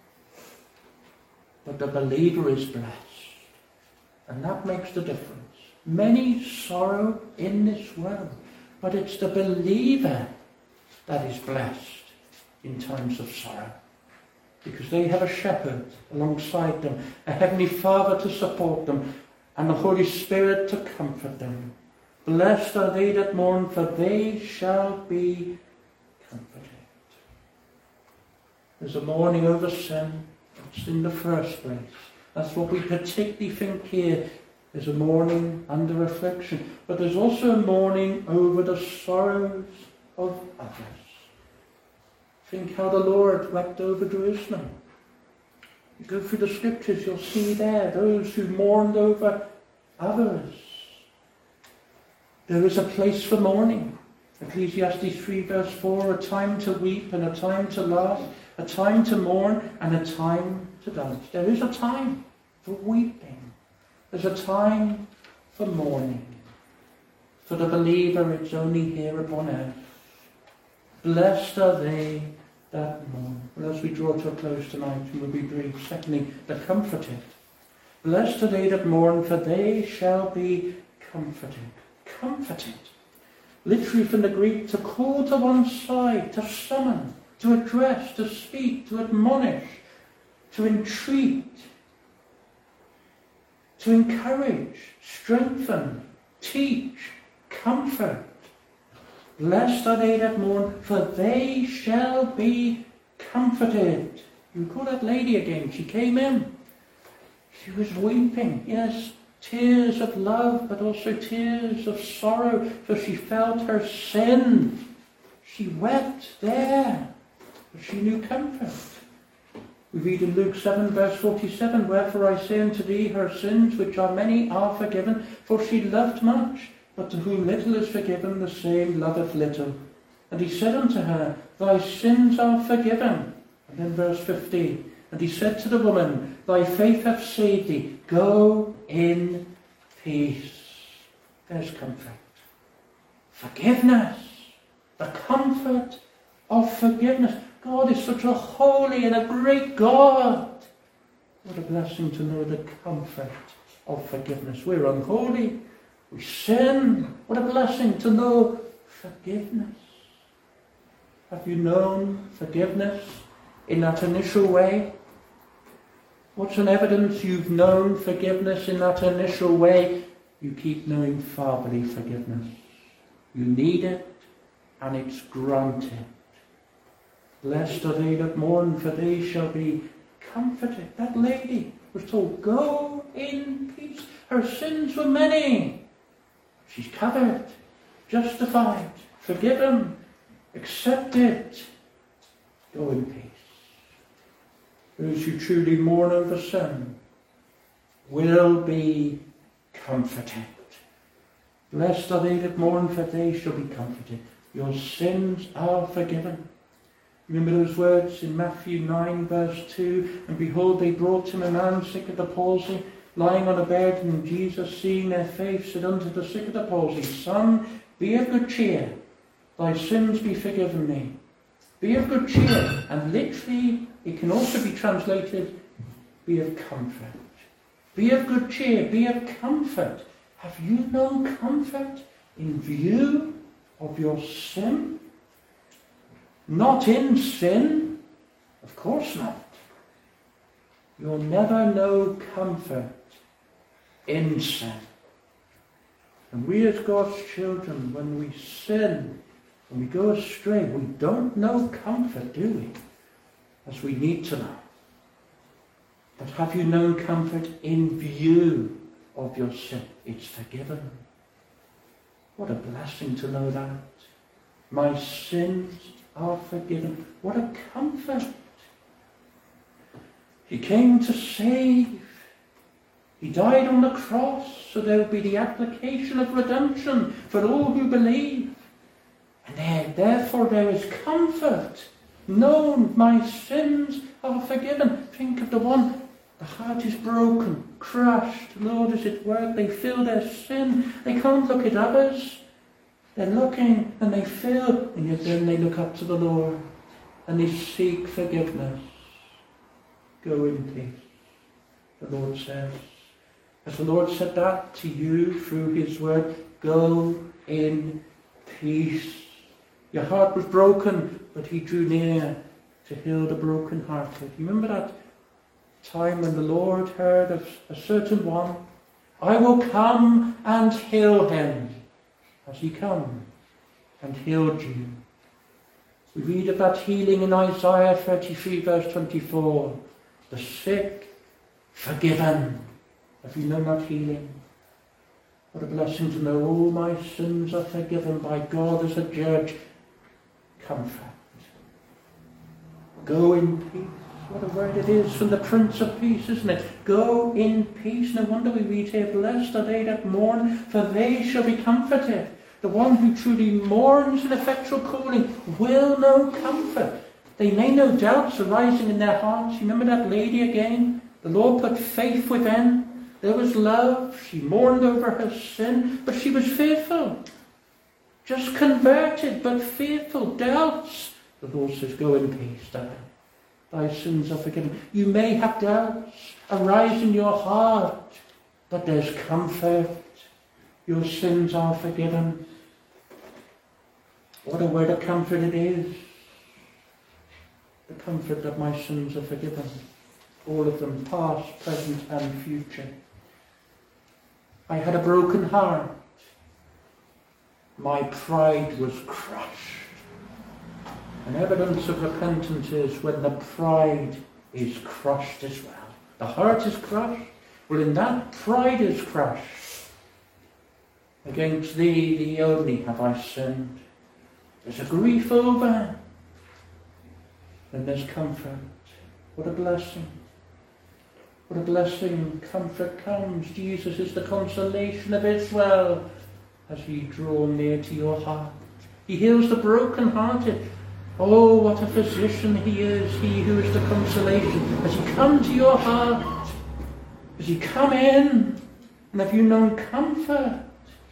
but the believer is blessed. And that makes the difference. Many sorrow in this world, but it's the believer that is blessed in times of sorrow. Because they have a shepherd alongside them, a heavenly Father to support them, and the Holy Spirit to comfort them. Blessed are they that mourn, for they shall be comforted. There's a mourning over sin. It's in the first place. That's what we particularly think here. There's a mourning under affliction. But there's also a mourning over the sorrows of others. Think how the Lord wept over Jerusalem. You go through the scriptures, you'll see there those who mourned over others. There is a place for mourning. Ecclesiastes three verse four, a time to weep and a time to laugh, a time to mourn and a time to dance. There is a time for weeping. There's a time for mourning. For the believer, it's only here upon earth. Blessed are they that mourn. Well, as we draw to a close tonight, and we'll be brief. Secondly, the comforted. Blessed are they that mourn, for they shall be comforted. Comforted. Literally from the Greek, to call to one side, to summon, to address, to speak, to admonish, to entreat, to encourage, strengthen, teach, comfort. Blessed are they that mourn, for they shall be comforted. You call that lady again. She came in. She was weeping. Yes, tears of love, but also tears of sorrow, for she felt her sin. She wept there, but she knew comfort. We read in Luke seven verse forty-seven, wherefore I say unto thee, her sins, which are many, are forgiven, for she loved much. But to whom little is forgiven, the same loveth little. And he said unto her, thy sins are forgiven. And then verse fifteen, and he said to the woman, thy faith hath saved thee. Go in peace. There's comfort. Forgiveness. The comfort of forgiveness. God is such a holy and a great God. What a blessing to know the comfort of forgiveness. We're unholy. We sin. What a blessing to know forgiveness. Have you known forgiveness in that initial way? What's an evidence you've known forgiveness in that initial way? You keep knowing fatherly forgiveness. You need it, and it's granted. Blessed are they that mourn, for they shall be comforted. That lady was told, go in peace. Her sins were many. She's covered, justified, forgiven, accepted. Go in peace. Those who truly mourn over sin will be comforted. Blessed are they that mourn, for they shall be comforted. Your sins are forgiven. Remember those words in Matthew nine verse two, and behold, they brought him a man sick of the palsy, lying on a bed, and Jesus, seeing their faith, said unto the sick of the palsy, Son, be of good cheer, thy sins be forgiven thee. Be of good cheer, and literally it can also be translated, be of comfort. Be of good cheer, be of comfort. Have you known comfort in view of your sin? Not in sin? Of course not. You'll never know comfort in sin. And we as God's children, when we sin, when we go astray, we don't know comfort, do we? As we need to know. But have you known comfort in view of your sin? It's forgiven. What a blessing to know that. My sins are forgiven. What a comfort. He came to save. He died on the cross, so there will be the application of redemption for all who believe. And there, therefore there is comfort. Known, my sins are forgiven. Think of the one, the heart is broken, crushed. Lord, is it work? They feel their sin. They can't look at others. They're looking and they feel, and yet then they look up to the Lord and they seek forgiveness. Go in peace, the Lord says. As the Lord said that to you through his word, go in peace. Your heart was broken, but he drew near to heal the broken-hearted. You remember that time when the Lord heard of a certain one? I will come and heal him. Has he come and healed you? We read of that healing in Isaiah thirty-three verse twenty-four. The sick forgiven. Have you known that healing? What a blessing to know all my sins are forgiven by God as a judge. Comfort. Go in peace. What a word it is from the Prince of Peace, isn't it? Go in peace. No wonder we read here, blessed are they that mourn, for they shall be comforted. The one who truly mourns an effectual calling will know comfort. They may know doubts arising in their hearts. You remember that lady again? The Lord put faith within. There was love. She mourned over her sin, but she was fearful. Just converted, but fearful. Doubts. The Lord says, go in peace, darling. Thy sins are forgiven. You may have doubts arise in your heart, but there's comfort. Your sins are forgiven. What a word of comfort it is. The comfort that my sins are forgiven. All of them, past, present and future. I had a broken heart. My pride was crushed. And evidence of repentance is when the pride is crushed as well. The heart is crushed. Well, in that pride is crushed. Against thee, thee only have I sinned. There's a grief over. And there's comfort. What a blessing. What a blessing. Comfort comes. Jesus is the consolation of Israel as he draws near to your heart. He heals the brokenhearted. Oh, what a physician he is, he who is the consolation. As he come to your heart, as he come in, and have you known comfort?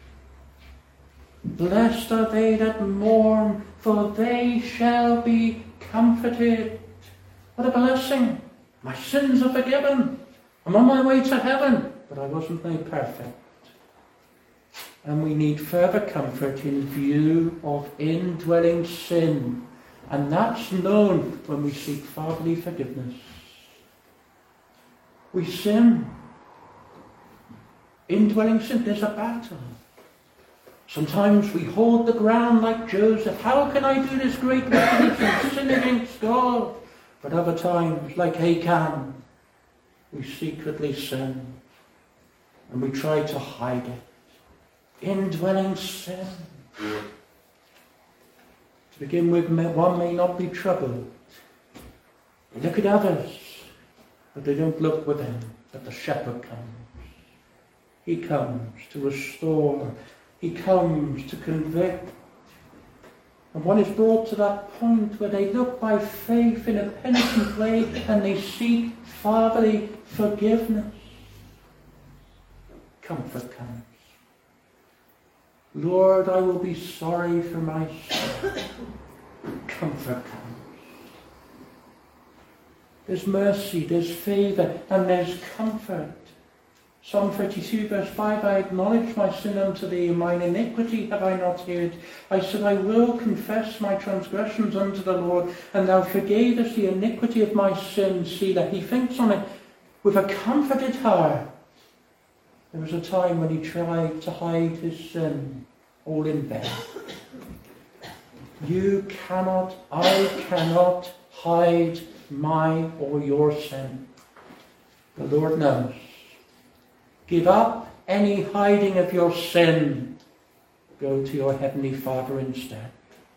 Blessed are they that mourn, for they shall be comforted. What a blessing. My sins are forgiven. I'm on my way to heaven, but I wasn't made perfect. And we need further comfort in view of indwelling sin. And that's known when we seek fatherly forgiveness. We sin. Indwelling sin, there's a battle. Sometimes we hold the ground like Joseph. How can I do this great wickedness and sin against God? But other times, like Achan, we secretly sin and we try to hide it. Indwelling sin. To begin with, one may not be troubled. They look at others, but they don't look within. But the shepherd comes. He comes to restore. He comes to convict. And one is brought to that point where they look by faith in a penitent way and they seek fatherly forgiveness. Comfort comes. Lord, I will be sorry for my sin. Comfort comes. There's mercy, there's favour, and there's comfort. Psalm thirty-two verse five, I acknowledge my sin unto thee, and mine iniquity have I not hid. I said, I will confess my transgressions unto the Lord, and thou forgavest the iniquity of my sin. See that he thinks on it with a comforted heart. There was a time when he tried to hide his sin, all in vain. You cannot, I cannot hide my or your sin. The Lord knows. Give up any hiding of your sin. Go to your Heavenly Father instead.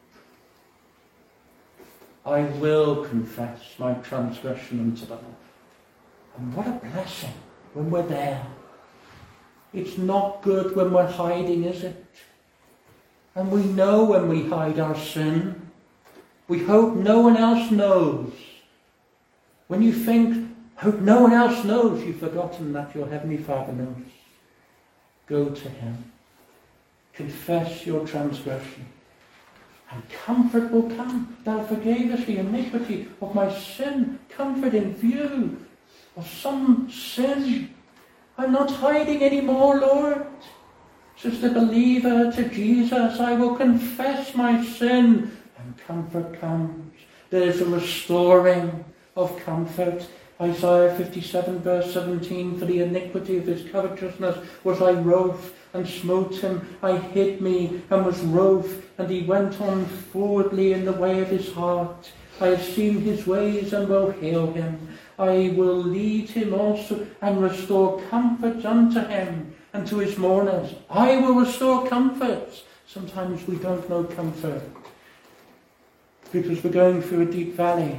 I will confess my transgression unto the Lord. And what a blessing when we're there. It's not good when we're hiding, is it? And we know when we hide our sin. We hope no one else knows. When you think, hope no one else knows, you've forgotten that your Heavenly Father knows. Go to him. Confess your transgression. And comfort will come. Thou forgavest the iniquity of my sin. Comfort in view of some sin. I'm not hiding anymore, Lord. Says the believer to Jesus, I will confess my sin. And comfort comes. There's a restoring of comfort. Isaiah fifty-seven verse seventeen, for the iniquity of his covetousness was I wroth, and smote him. I hid me, and was wroth, and he went on forwardly in the way of his heart. I have seen his ways, and will heal him. I will lead him also, and restore comfort unto him, and to his mourners. I will restore comfort. Sometimes we don't know comfort, because we're going through a deep valley.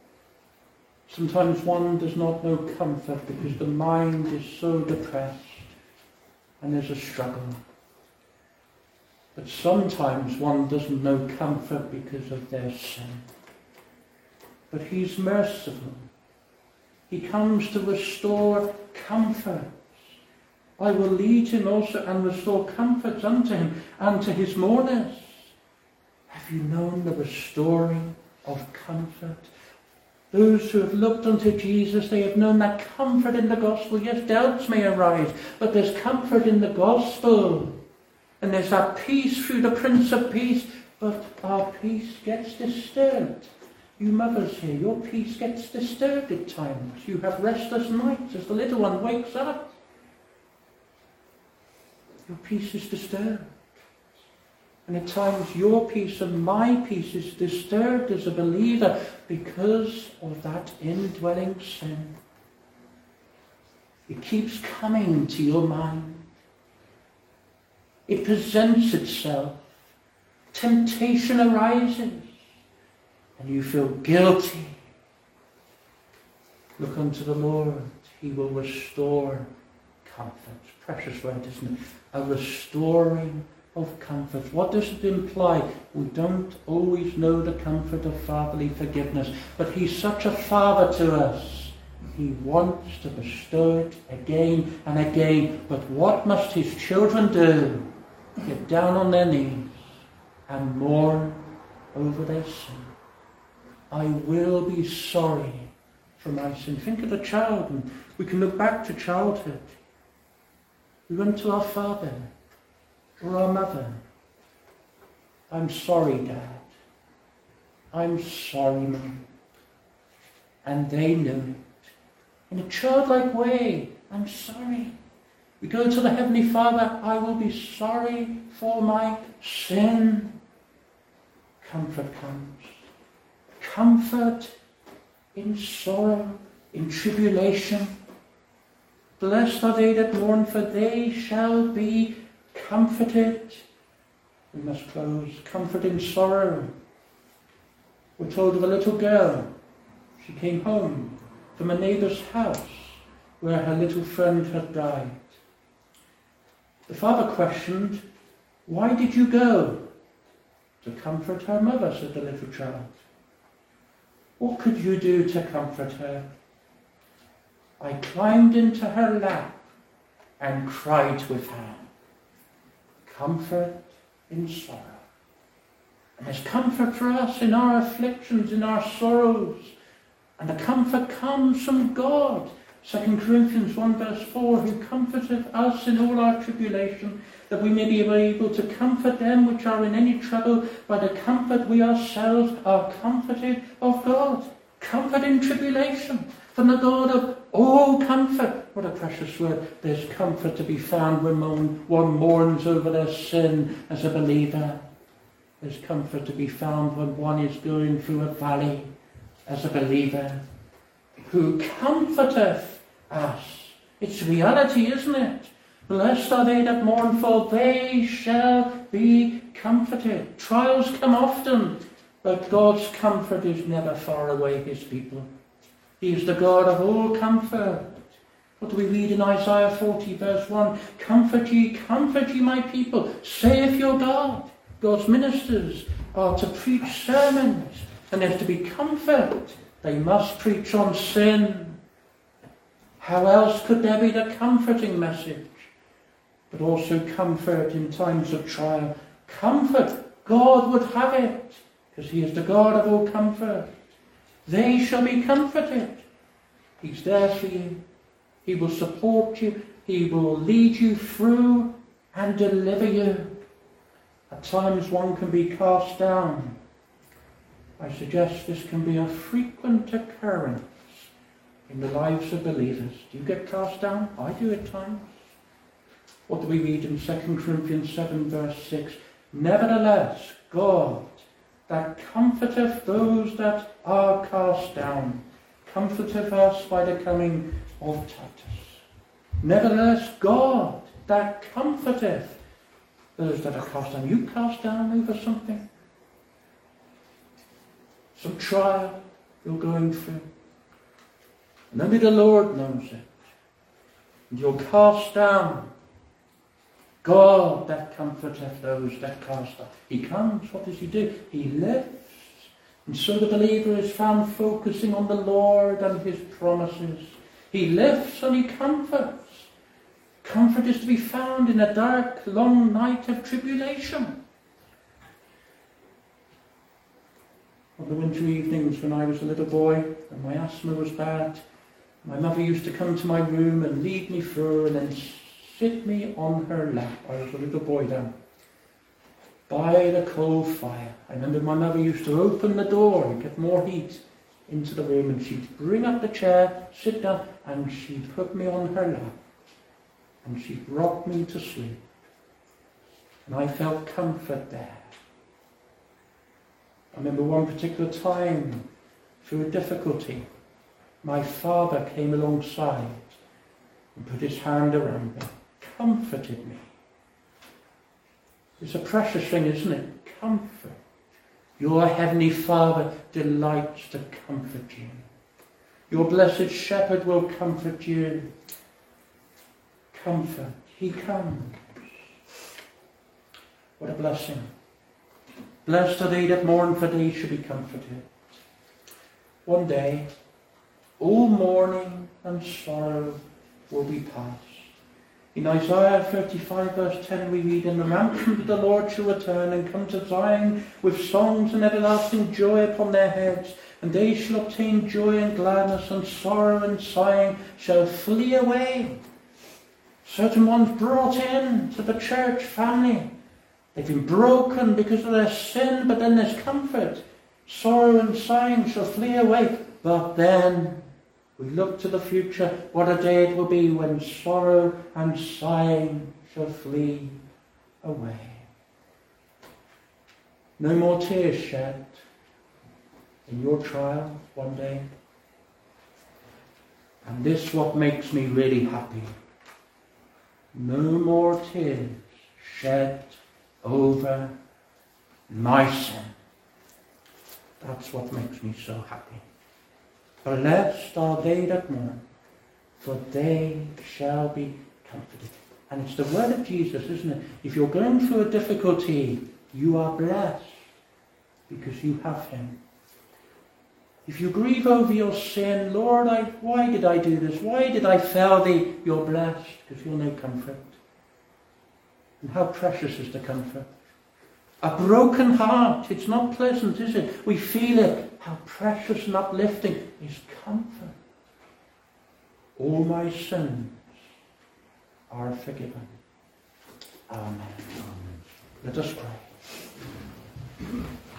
Sometimes one does not know comfort because the mind is so depressed and there's a struggle. But sometimes one doesn't know comfort because of their sin. But he's merciful. He comes to restore comfort. I will lead him also and restore comfort unto him and to his mourners. Have you known the restoring of comfort? Those who have looked unto Jesus, they have known that comfort in the gospel. Yes, doubts may arise, but there's comfort in the gospel. And there's that peace through the Prince of Peace, but our peace gets disturbed. You mothers here, your peace gets disturbed at times. You have restless nights as the little one wakes up. Your peace is disturbed. And at times your peace and my peace is disturbed as a believer because of that indwelling sin. It keeps coming to your mind. It presents itself. Temptation arises. And you feel guilty. Look unto the Lord. He will restore comfort. Precious word, isn't it? A restoring of comfort. What does it imply? We don't always know the comfort of fatherly forgiveness, but he's such a father to us. He wants to bestow it again and again. But what must his children do? Get down on their knees and mourn over their sin. I will be sorry for my sin. Think of the child, and we can look back to childhood. We went to our father or our mother. I'm sorry, Dad. I'm sorry, Mum. And they knew it. In a childlike way, I'm sorry. We go to the Heavenly Father, I will be sorry for my sin. Comfort comes. Comfort in sorrow, in tribulation. Blessed are they that mourn, for they shall be comforted. We must close. Comfort in sorrow. We're told of a little girl. She came home from a neighbour's house where her little friend had died. The father questioned, "Why did you go?" "To comfort her mother," said the little child. "What could you do to comfort her?" "I climbed into her lap and cried with her." Comfort in sorrow. And there's comfort for us in our afflictions, in our sorrows. And the comfort comes from God. Second Corinthians one verse four, who comforteth us in all our tribulation, that we may be able to comfort them which are in any trouble by the comfort we ourselves are comforted of God. Comfort in tribulation from the God of all comfort. What a precious word. There's comfort to be found when one mourns over their sin as a believer. There's comfort to be found when one is going through a valley as a believer. Who comforteth us. It's reality, isn't it? Blessed are they that mourn, for they shall be comforted. Trials come often, but God's comfort is never far away, his people. He is the God of all comfort. What do we read in Isaiah forty verse one? Comfort ye, comfort ye my people, saith your God. God's ministers are to preach sermons, and there's to be comfort. They must preach on sin. How else could there be the comforting message? But also comfort in times of trial. Comfort, God would have it, because he is the God of all comfort. They shall be comforted. He's there for you. He will support you. He will lead you through and deliver you. At times one can be cast down. I suggest this can be a frequent occurrence in the lives of believers. Do you get cast down? I do at times. What do we read in Second Corinthians seven verse six? Nevertheless, God, that comforteth those that are cast down, comforteth us by the coming of Titus. Nevertheless, God, that comforteth those that are cast down. You cast down over something? Some trial you're going through. And only the Lord knows it. And you're cast down. God that comforteth those that cast down. He comes, what does he do? He lifts. And so the believer is found focusing on the Lord and his promises. He lifts and he comforts. Comfort is to be found in a dark, long night of tribulation. On the winter evenings when I was a little boy and my asthma was bad, my mother used to come to my room and lead me through and then sit me on her lap. I was a little boy then. By the coal fire. I remember my mother used to open the door and get more heat into the room, and she'd bring up the chair, sit down, and she'd put me on her lap. And she'd rock me to sleep. And I felt comfort there. I remember one particular time, through a difficulty, my father came alongside and put his hand around me, comforted me. It's a precious thing, isn't it? Comfort. Your Heavenly Father delights to comfort you. Your blessed Shepherd will comfort you. Comfort. He comes. What a blessing. Blessed are they that mourn, for they shall be comforted. One day, all mourning and sorrow will be past. In Isaiah thirty-five verse ten we read, And the mountains of the Lord shall return, and come to Zion with songs and everlasting joy upon their heads. And they shall obtain joy and gladness, and sorrow and sighing shall flee away. Certain ones brought in to the church family. They've been broken because of their sin, but then there's comfort. Sorrow and sighing shall flee away. But then We look to the future, what a day it will be when sorrow and sighing shall flee away. No more tears shed in your trial one day. And this what makes me really happy. No more tears shed over my sin. That's what makes me so happy. Blessed are they that mourn, for they shall be comforted. And it's the word of Jesus, isn't it? If you're going through a difficulty, you are blessed because you have him. If you grieve over your sin, Lord, I, why did I do this? Why did I fail thee? You're blessed because you'll know comfort. And how precious is the comfort. A broken heart, it's not pleasant, is it? We feel it. How precious and uplifting is comfort. All my sins are forgiven. Amen. Amen. Let us pray.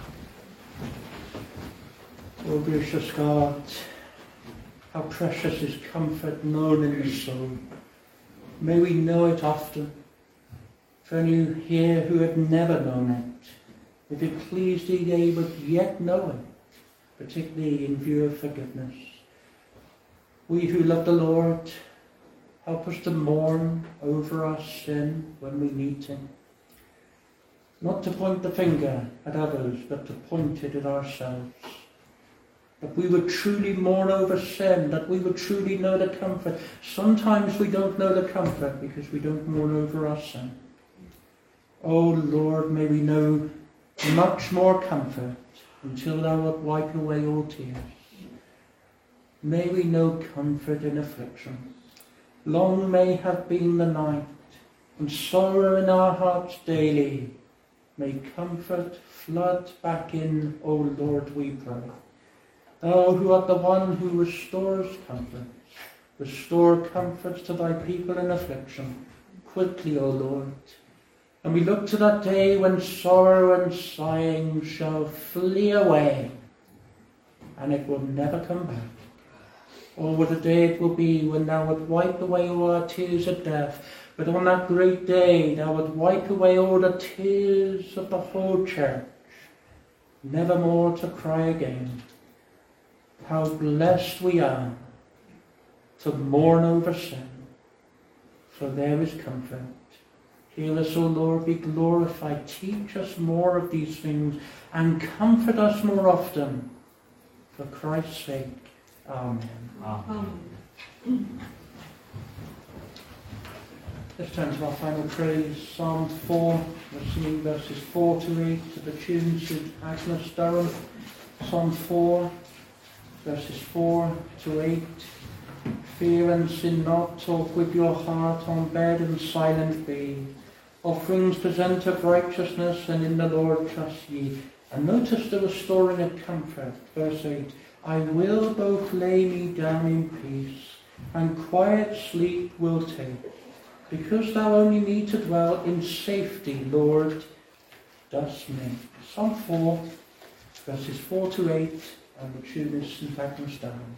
O gracious God, how precious is comfort known in the soul. May we know it often. For any here who have never known it, if it please thee they would yet know it, particularly in view of forgiveness. We who love the Lord, help us to mourn over our sin when we meet him. Not to point the finger at others, but to point it at ourselves. That we would truly mourn over sin, that we would truly know the comfort. Sometimes we don't know the comfort because we don't mourn over our sin. Oh Lord, may we know much more comfort until thou wilt wipe away all tears. May we know comfort in affliction. Long may have been the night, and sorrow in our hearts daily. May comfort flood back in, O Lord, we pray. Thou who art the one who restores comfort, restore comfort to thy people in affliction, quickly, O Lord. And we look to that day when sorrow and sighing shall flee away, and it will never come back. Oh, what a day it will be when thou wilt wipe away all our tears of death. But on that great day thou wilt wipe away all the tears of the whole church, never more to cry again. How blessed we are to mourn over sin, for there is comfort. Hear us, O Lord, be glorified. Teach us more of these things and comfort us more often. For Christ's sake. Amen. Amen. Let's turn to our final praise, Psalm four. We're singing verses four to eight to the tune Saint Agnes Durham. Psalm four, verses four to eight. Fear and sin not, talk with your heart on bed and silent be. Offerings present of righteousness, and in the Lord trust ye. And notice the restoring of comfort. Verse eight. I will both lay me down in peace, and quiet sleep will take. Because thou only me to dwell in safety, Lord, dost make. Psalm four, verses four to eight, and the tune is Saint Agnes Durham.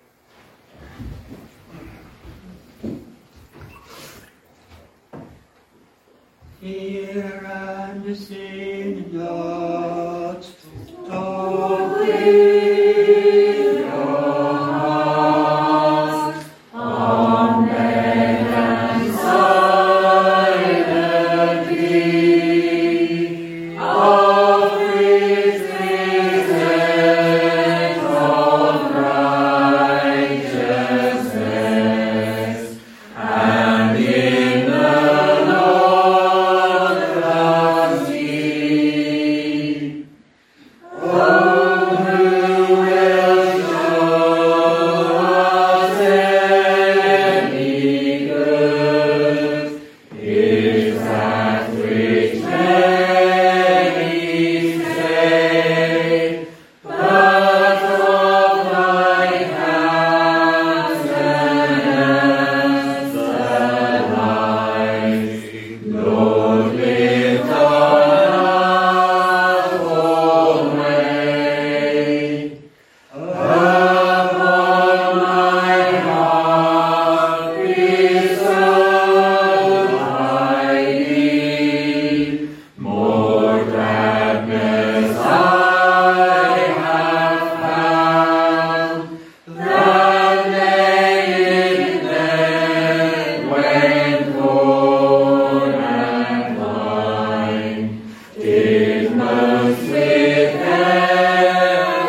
Fear and sin not, talk with your heart on bed and silent be. Of his presence of righteousness, and in the Oh, who most with them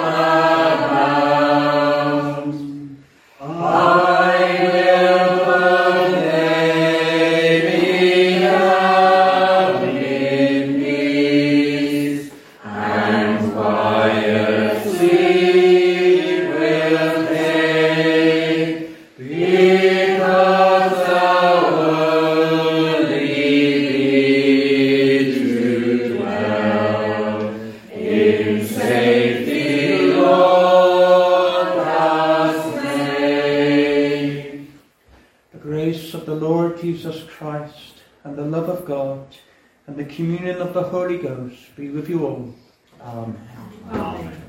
abound. I will proclaim enough in peace, and quiet sleep will take, because thou only to dwell in safety, Lord, hast made. The grace of the Lord Jesus Christ, and the love of God, and the communion of the Holy Ghost be with you all. Amen. Amen.